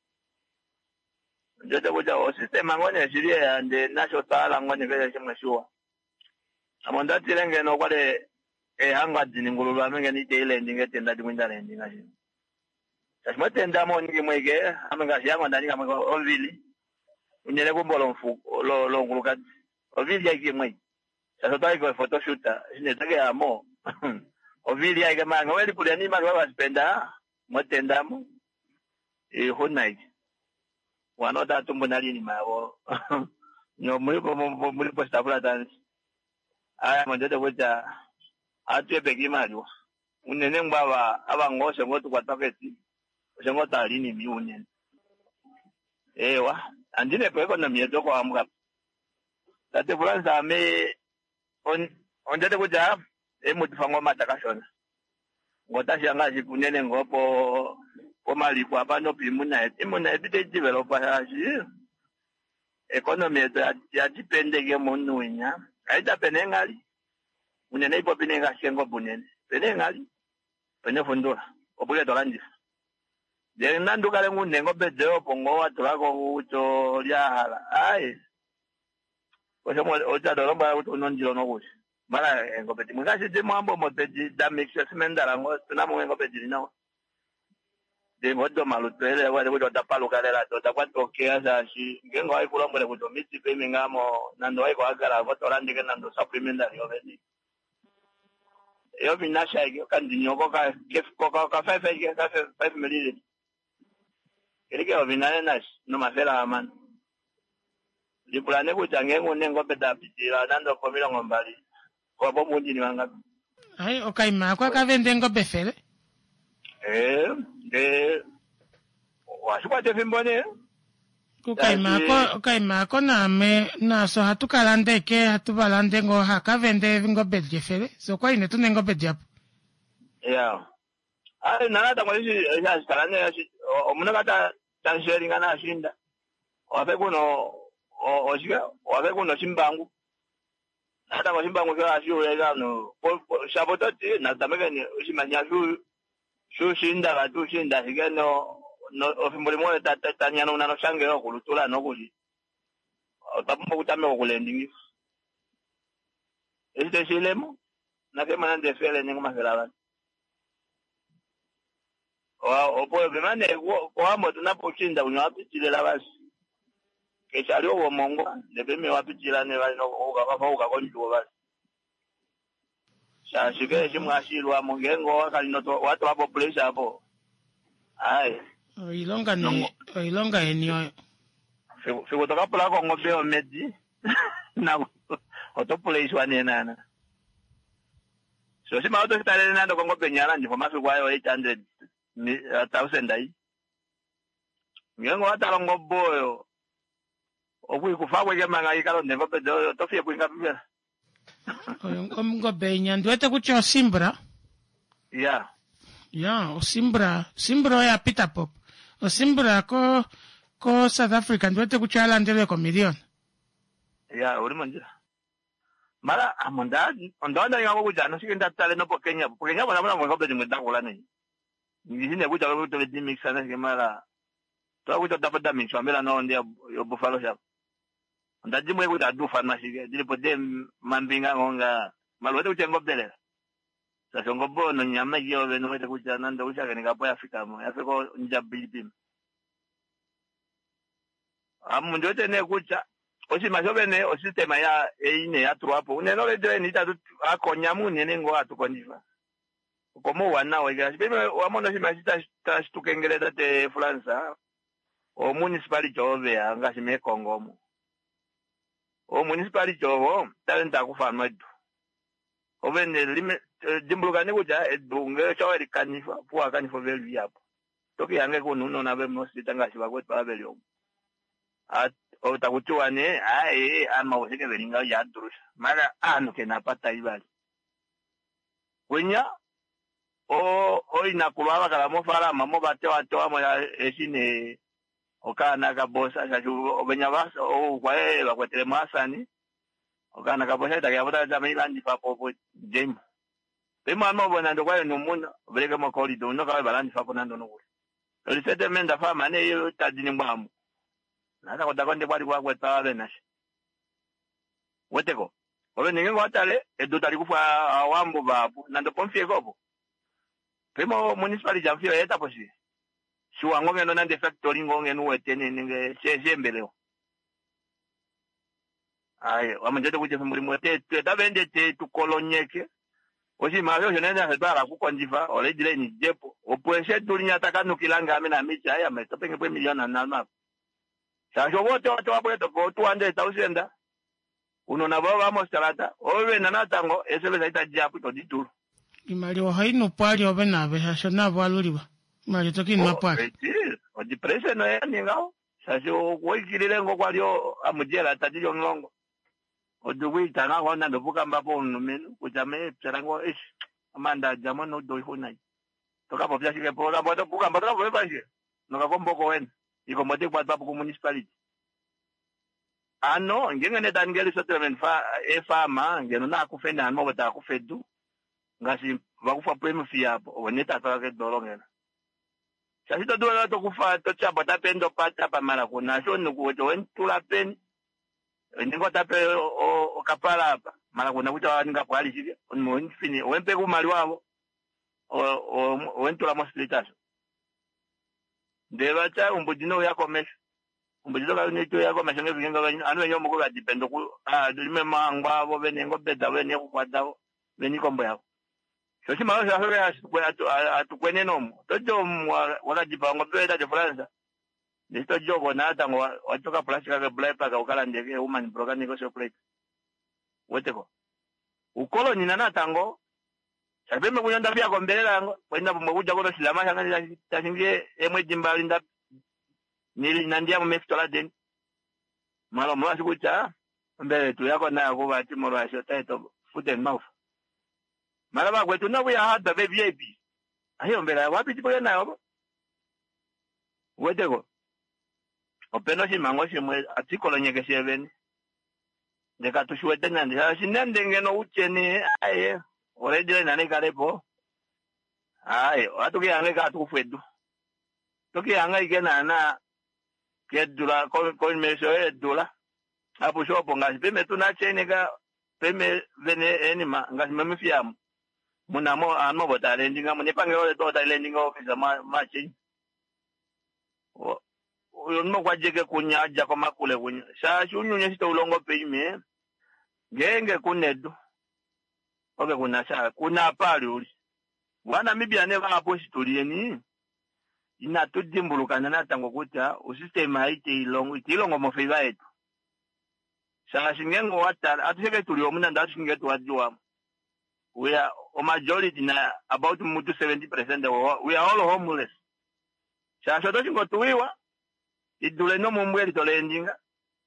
njote kuja o sistema ngone shiria ande national tala ngone vele chimashua amonda tirenge no kwale hanga dini ngululu amenge ni tele ndinge tenda dimwinda ndinga shi tashma tenda moni mwege amenga shanga ndani kama ovili unyele kumbolo mfu lo nguluka ovili yake mwege. Sasa tayo kwa photoshoot sinetake amo ovili ya kama ngweli puliani mali waspenda motendamo honai wanota tumbonali ni mawo no mulipo stabula dance aya mondete kuja atwe begi mali unene ngbawa abangose ngotu kwa tafeti ngota alini miunene ewa andine peko na mieto kwa amka tate fulanza ame ondete kuja emutifango matakashona ngota shanga jikunene ngopo komali kwa bano pimuna imuna ebite developer haji economy ya depende ke monunya aida penengali unene ipo pinenga shengo bunene penengali pene fundura obule dolandi de nandu kale ngunengo bedeo pongo watulako ucho lya hala ai ocha doromba kuti unonjiro nokuti mara ngopeti mungashite mwambo mopeti da mixer simendara ngo tunamo ngopeti linawo de modo malutele wale kuti tapalukalela takwatokea sashi ngengo ayikulambule kuti miti pemingamo nando ayikwagala kotolandike nando supplementary obedi yo binasha yo kandinyoko ka 5 ml kelike obinane nas no mafela amana lipulane kuti angengo nengo peta pitira nando komila ngombali kwa bomundi ni wanga ai okaima kwa kavende ngombe fele washukwa tefimbone kukaima ko naso hatukalande ke hatubalande ngo hakavende ngombe jefele so kwa ine tune ngombe japo ya ai nalata kwa hizi ya sikalane omuna kata tansheri ngana ashinda wape kuno wape kuno chimbangu hata kwa chimbangu kwa ashiyo ya no shabotati na tameke ni ushimanya shinda katu shinda higeno no ofimbuli mole tanyana unano shangero kulutula nokuli otapumba kutame okulendingi este shilemo na kema nande fele ningu mafelaba opo vemane kwa amo tunaposhinda unyawapichilela basi kechali owo mongo nebeme wapichilane bali uka konjuo basi shashike shimwashilwa mungengo wakalinoto watu hapo pressure hapo ai oilonga enyo fikutoka pula kwa ngobe omedi na otopuleishwa nenana so sima otositalele nando kwa ngobe nyala ndipo mafikwayo 800,000 ai ngengo watala ngoboyo okuikufa kemanga ikalo nevo pedo tofie kuinga pia ngobe nyandwete kucho osimbra osimbra ya Peter Pop osimbra ko South Africa ndwete kucho alandele ko million uri manja mara amonda ondonda yango kujana sikinda tale no Kenya bona bona ngobe ndingudakula nini ngizine kuja ko to di mix sana kemala to kuja tapata mix amela no ndia yo Buffalo shop ndaji mwe kuja du pharmacy dilipo de mambinga ngonga malwete kutengo bdele sasa ngobo no nyama yo beno wete kuja nanda ushaka nikapo Afrika mo Afrika njabili amundu tene kuja osi masobene osistema ya ine ya truapo uneno le ni tatu akonyamu nengo atukondiva komo wana wega bime wamono si masita tukengele te Fransa o municipality jove anga sime Kongomo o municipality jovo talenta kufanwa edu ovene lime dimbulukane kuja edunge chaweri kanifa puwa kanifo velu yapo toki yange kununo na bemo sitanga shibakwetu abelyo otakutiwane ama usike velinga ya durusha mara kenapata ibali wenya inakulwa kala mofala mamo batewa mo ya esine okana kabosa shaju obenya basa kwae bakwetere masani okana kabosa takyabuta jamilandi papo jemu pema no bona ndo kwae numuna bereke mo corridor no kae balandi papo nando no kuli lisete menda fama ne yo tadini mwamu nada kodakonde kwali kwa tawe nashi weteko obe ninge watale edutali kufa awambo babu nando pomfie gobo pemo municipality jamfio eta posi shuwa ngome no nande factory ngome no wetene ninge sembeleo ai wamanje kuje muri mote tabende te tukolonyeke osi mavyo jonenda hebara kukonjiva oledile ni depo opweshe tulinya takanu kilanga amena micha haya metopenge pwe milioni na nalma sasho wote watu wabweto ko 200,000 unona baba mostalata owe nanatango esebe zaita japu to dituru imali wa haino pali obenabe hasho nabo aluliwa imali toki mapali o di prese no yani ngao sasho woikilile ngo kwalio amujela tatijo ngongo oduwi tana wona ndobuka mbapo numenu kujame pserango ish amanda jamano do ihunai toka popya shike pola boto buka mbato bobaje noka komboko wen iko mode kwa babu ku municipality ano ngenge ne dangeli settlement fama ngeno na kufenda mo bata kufedu ngasi bakufa prime fee hapo oneta taka dolo ngena sasa to dolo to kufa to chapa tapendo pata pa mara kuna sho nuko to entula pen ningo tape o kapala hapa mara kuna kuta waninga kwa hali hivi onfini wempe kumali wabo o wentula mosplitaso ndeba cha umbudino yakomesha umbudino ka neto yakomesha ngevinga anu yenyo moko ga depend ku lime mangwa bo benengo beda bene kukwata beni kombo yako so malo ya atukwene nomo tojo wala jipango beda de France Listo jogo na tango watoka plastika ke blai paka ukala ndege human program niko so plate. Weteko. Ukolo ni nana tango. Sabeme kunyonda bia ko mbelela ngo kwenda mbuja ko silama shanga tasingie emwe jimbali nda nili nandia mmestola den. Malo mwasi kucha mbele tu yako na ko bati moro asho taito foot and mouth. Mala ba kwetu na buya hada be VIP. Ayo mbele wapi tipo na yobo. Weteko. Openo si mango si mwe artikolo nyeke si eveni. Deka tushuwete nandi. Sinende ngeno ucheni. Aye. Oredile nane karepo. Aye. Watu ki yange katufedu. Toki yange ike nana. Kedula. Koin meso dula. Apu shopo ngasi. Peme tunachene ka. Peme vene enima. Ngasi memifiamu. Munamo ano bota lendinga. Munipange ole tota lendinga ofisa machin. Uno kwa jeke kunyaja kwa makule kunya. Sasa unyunye sita ulongo pe ime. Genge kunedu. Oke kuna saa. Kuna pali uli. Wana mibi aneva hapo situlieni. Ina tudimbuluka na tango kuta. Usistema ite ilongo. Ite ilongo mofeiva etu. Sasa shingengo wata. Atuseke tuliomuna nda shingetu wajua. We are a majority na about mutu 70%. We are all homeless. Sasa toshingo tuwiwa. Idule no mumbweli tolendinga.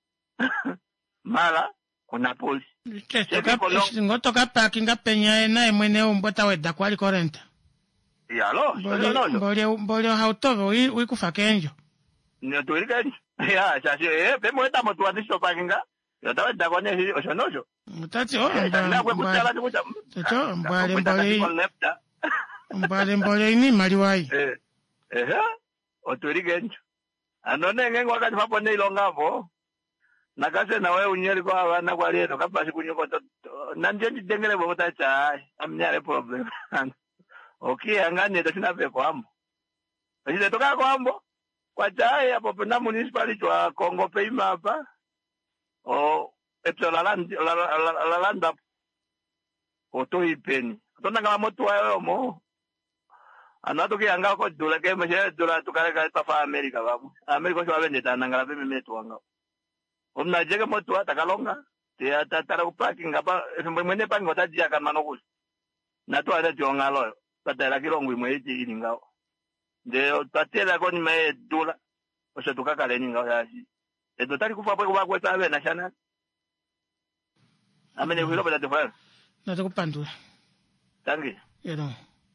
Mala kuna polisi. Ngotoka parkinga penya na mwene umbota weda kwali korenta. Ya lo. Mbolio hautovo wikufa kenjo. Nyo tuwirikani. Ya sasa pemo eta motu watisho parkinga. Yota weda kone oshonojo. Mutati mbale ini maliwai. Otuwirikani. Anone ngengo wakati papo neilonga po. Nakase na wewe unyeli kwa wana kwa lieto. Kapasi kunyuko to. Nanjenji dengele bota chai. Amnyare problem. Okay, angani to sina pepo ambo. Asile toka kwa ambo. Kwa chai hapo na municipality wa Kongo Peima hapa. O eto la landa. Oto ipeni. Tona kama moto wa mo. Anato ki anga ko dula ke meshe dula tukare ka tafa America babu. America so abende tananga be memeto anga. Omna jege moto atakalonga. Te atatara uparking ngapa mwene pango tajia kama no kus. Na to ada jonga lo. Patela kilongo imweji ilingao. De tatela ko ni me dula. Ose tukakale ninga yashi. Eto tari kufa kwa kweta be na shana. Amene kulo bada tefa. Na tukupandula. Tangi. Yero.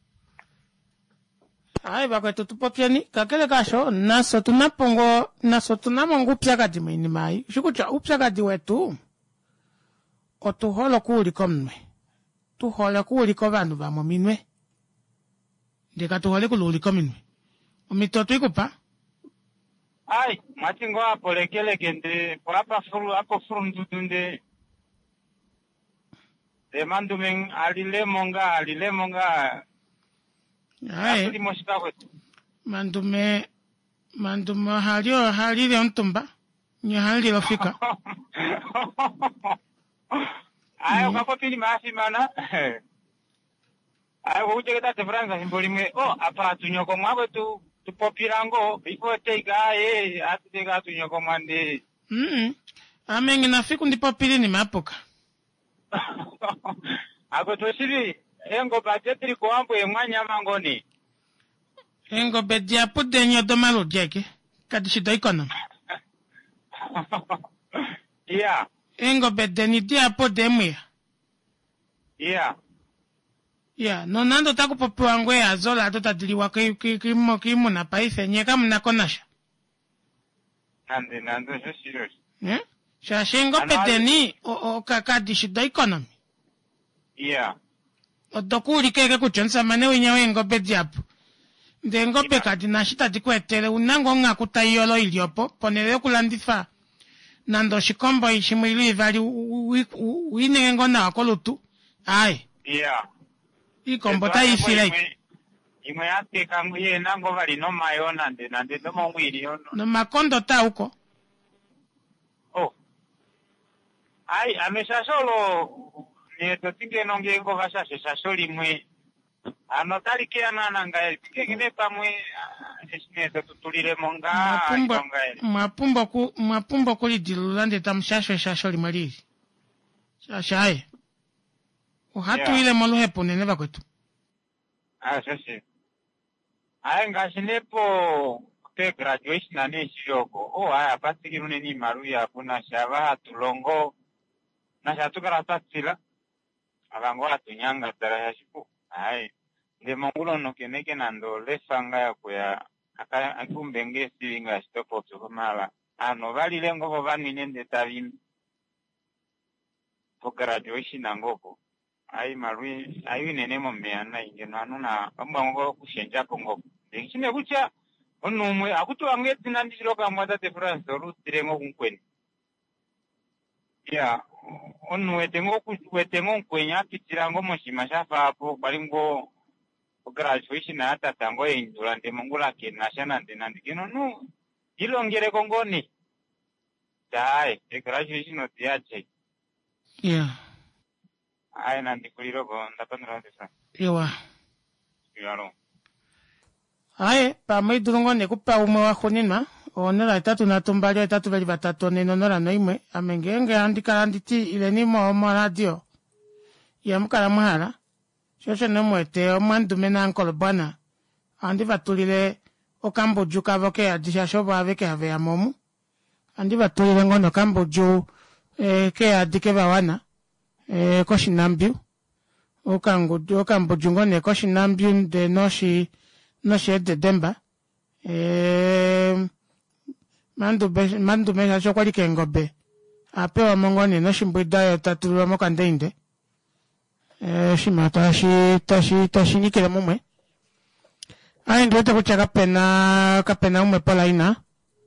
Ai bakwetu tupopiani kakele kasho naso tunamongo pyakadi mini mai shikucha upyakadi wetu otuholo kuliko mwe tuhole kuliko vandu vamwe minwe ndika tuhole kuliko minwe omitoto ikupa ai machingo apo lekele kende papa furu ndudunde de mandumen alilemonga Ai. Mandume halio ontumba. Nya halio fika. Ai ukapo pili maasi mana. Ai uje kata Franza simbolimwe. Apa tunyoko mwawe tu popirango before take atega tunyoko mande. Amengi na fiku ndipo pili ni mapoka. Ako toshiri engo batetri ko ambo emwanya mangoni. Engo bedia pudenyo domalo jeke. Kadishido economy. Yeah. Engo bedeni dia podemwe. Yeah. Yeah, no nando taku popuangwe azola atota diliwa kimu na paife nyeka mna konasha. Nando so serious. Shashengo bedeni o kakadishido economy. Yeah. Odokuri keke kuchonsa mane winyawe ngobe diapu. Nde ngobe kadi na shita dikwetele unango nga kutayolo iliopo, ponele kulandifa. nando shikombo ishimwili vali uinengo na kolutu. Ai. Yeah. Ikombo ta ifile. Imwe ate kangu ye nango vali no mayo nande no mwili yono. No makondo ta uko. Oh. Ai, amesha solo neto tinge nonge ngo vasha soli mwe. Anotari ke anana ngai tikine pamwe neto tutulire monga mapumbo kuli dilulande tamshasho shasholi maliri. Shashaye. Uhatu ile moluhe pone neba kwetu. Sasa. Aya ngasinepo te graduation ane shiroko. Aya pasi kirune ni maruya kuna shava tulongo na shatukara tatsila. Abango atunyanga tara shipu. Ai. De mongulo no keneke nando lesanga ya kuya akumbenge silinga stopo tukumala. Ano vali lengo bo vani nende tavim. Po graduation angoko. Ai marui ayu nene mo meana ingeno anuna ambango kushenja kongo ndikine kucha onumwe akuto angeti nandishiro kamwata te France rutirengo kunkweni ya onwe tengo kuwetengo nkwenya kitirango moshima shafa hapo balingo graduation ata tango indura ndemongula kenashana ndinandikino no ilongere kongoni dai graduation otiache yeah. Ai nandi kuliro go ndapandra ndesa. Ewa. Yaro. Ai pa mai durungo ne kupa umwe wa khonina onera tatu na tumbali tatu bali batatu ne nonora no imwe amengenge andika anditi ile ni mo radio. Ya mukara muhara. Shosho no mwete o mandume na nkolo bana. Andi batulile o kamboju kavoke adisha shoba aveke ave ya momu. Andi batulile ngono kamboju ke adike bawana. Koshinambiu okambo jungone koshinambiu de noshi de demba mandu mesha chokwali kengobe apewa mongoni noshi mbwidayo tatulwa mokandeinde shima tashi nikile mumwe ayi ndiwete kucha kapena umwe pola ina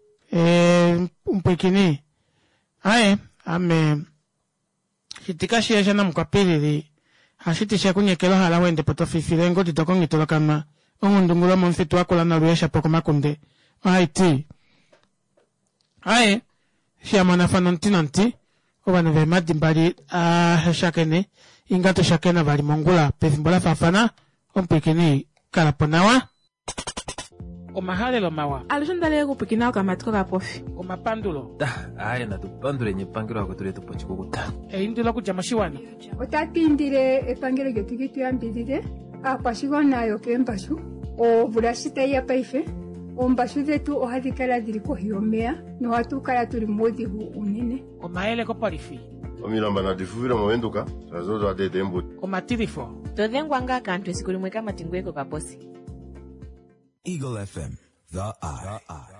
mpwikini ayi ame Hitikashi ya jana mkwapiri hashitisha kunyekelo hala wende potofifirengo titokongi tola kama ongundungula mfitu wako la naruesha poko makunde haiti ae shia manafano nti obana ve madimbali shakene ingato shakena bali mongula pezimbola fafana ompikini kalaponawa Omahale lo mawa. Alishondale kupikina kamatiko ka profi. Omapandulo. Aya na tupandule nyepangiro wako tule tupo chikukuta. Indula kujamashiwana. Otatindire epangiro getugitu yambirire. Apashigona yo kembashu. O burashita ya paife. Ombashu zetu ohadikala diriko hiomea. No hatukala tuli modi hu unene. Omaele ko parifi. Omilamba na difuvira mwenduka. Sazozo ade dembu. Omatirifo. Todengwanga kantu esikulimweka matingweko ka bosi. Eagle FM, the eye.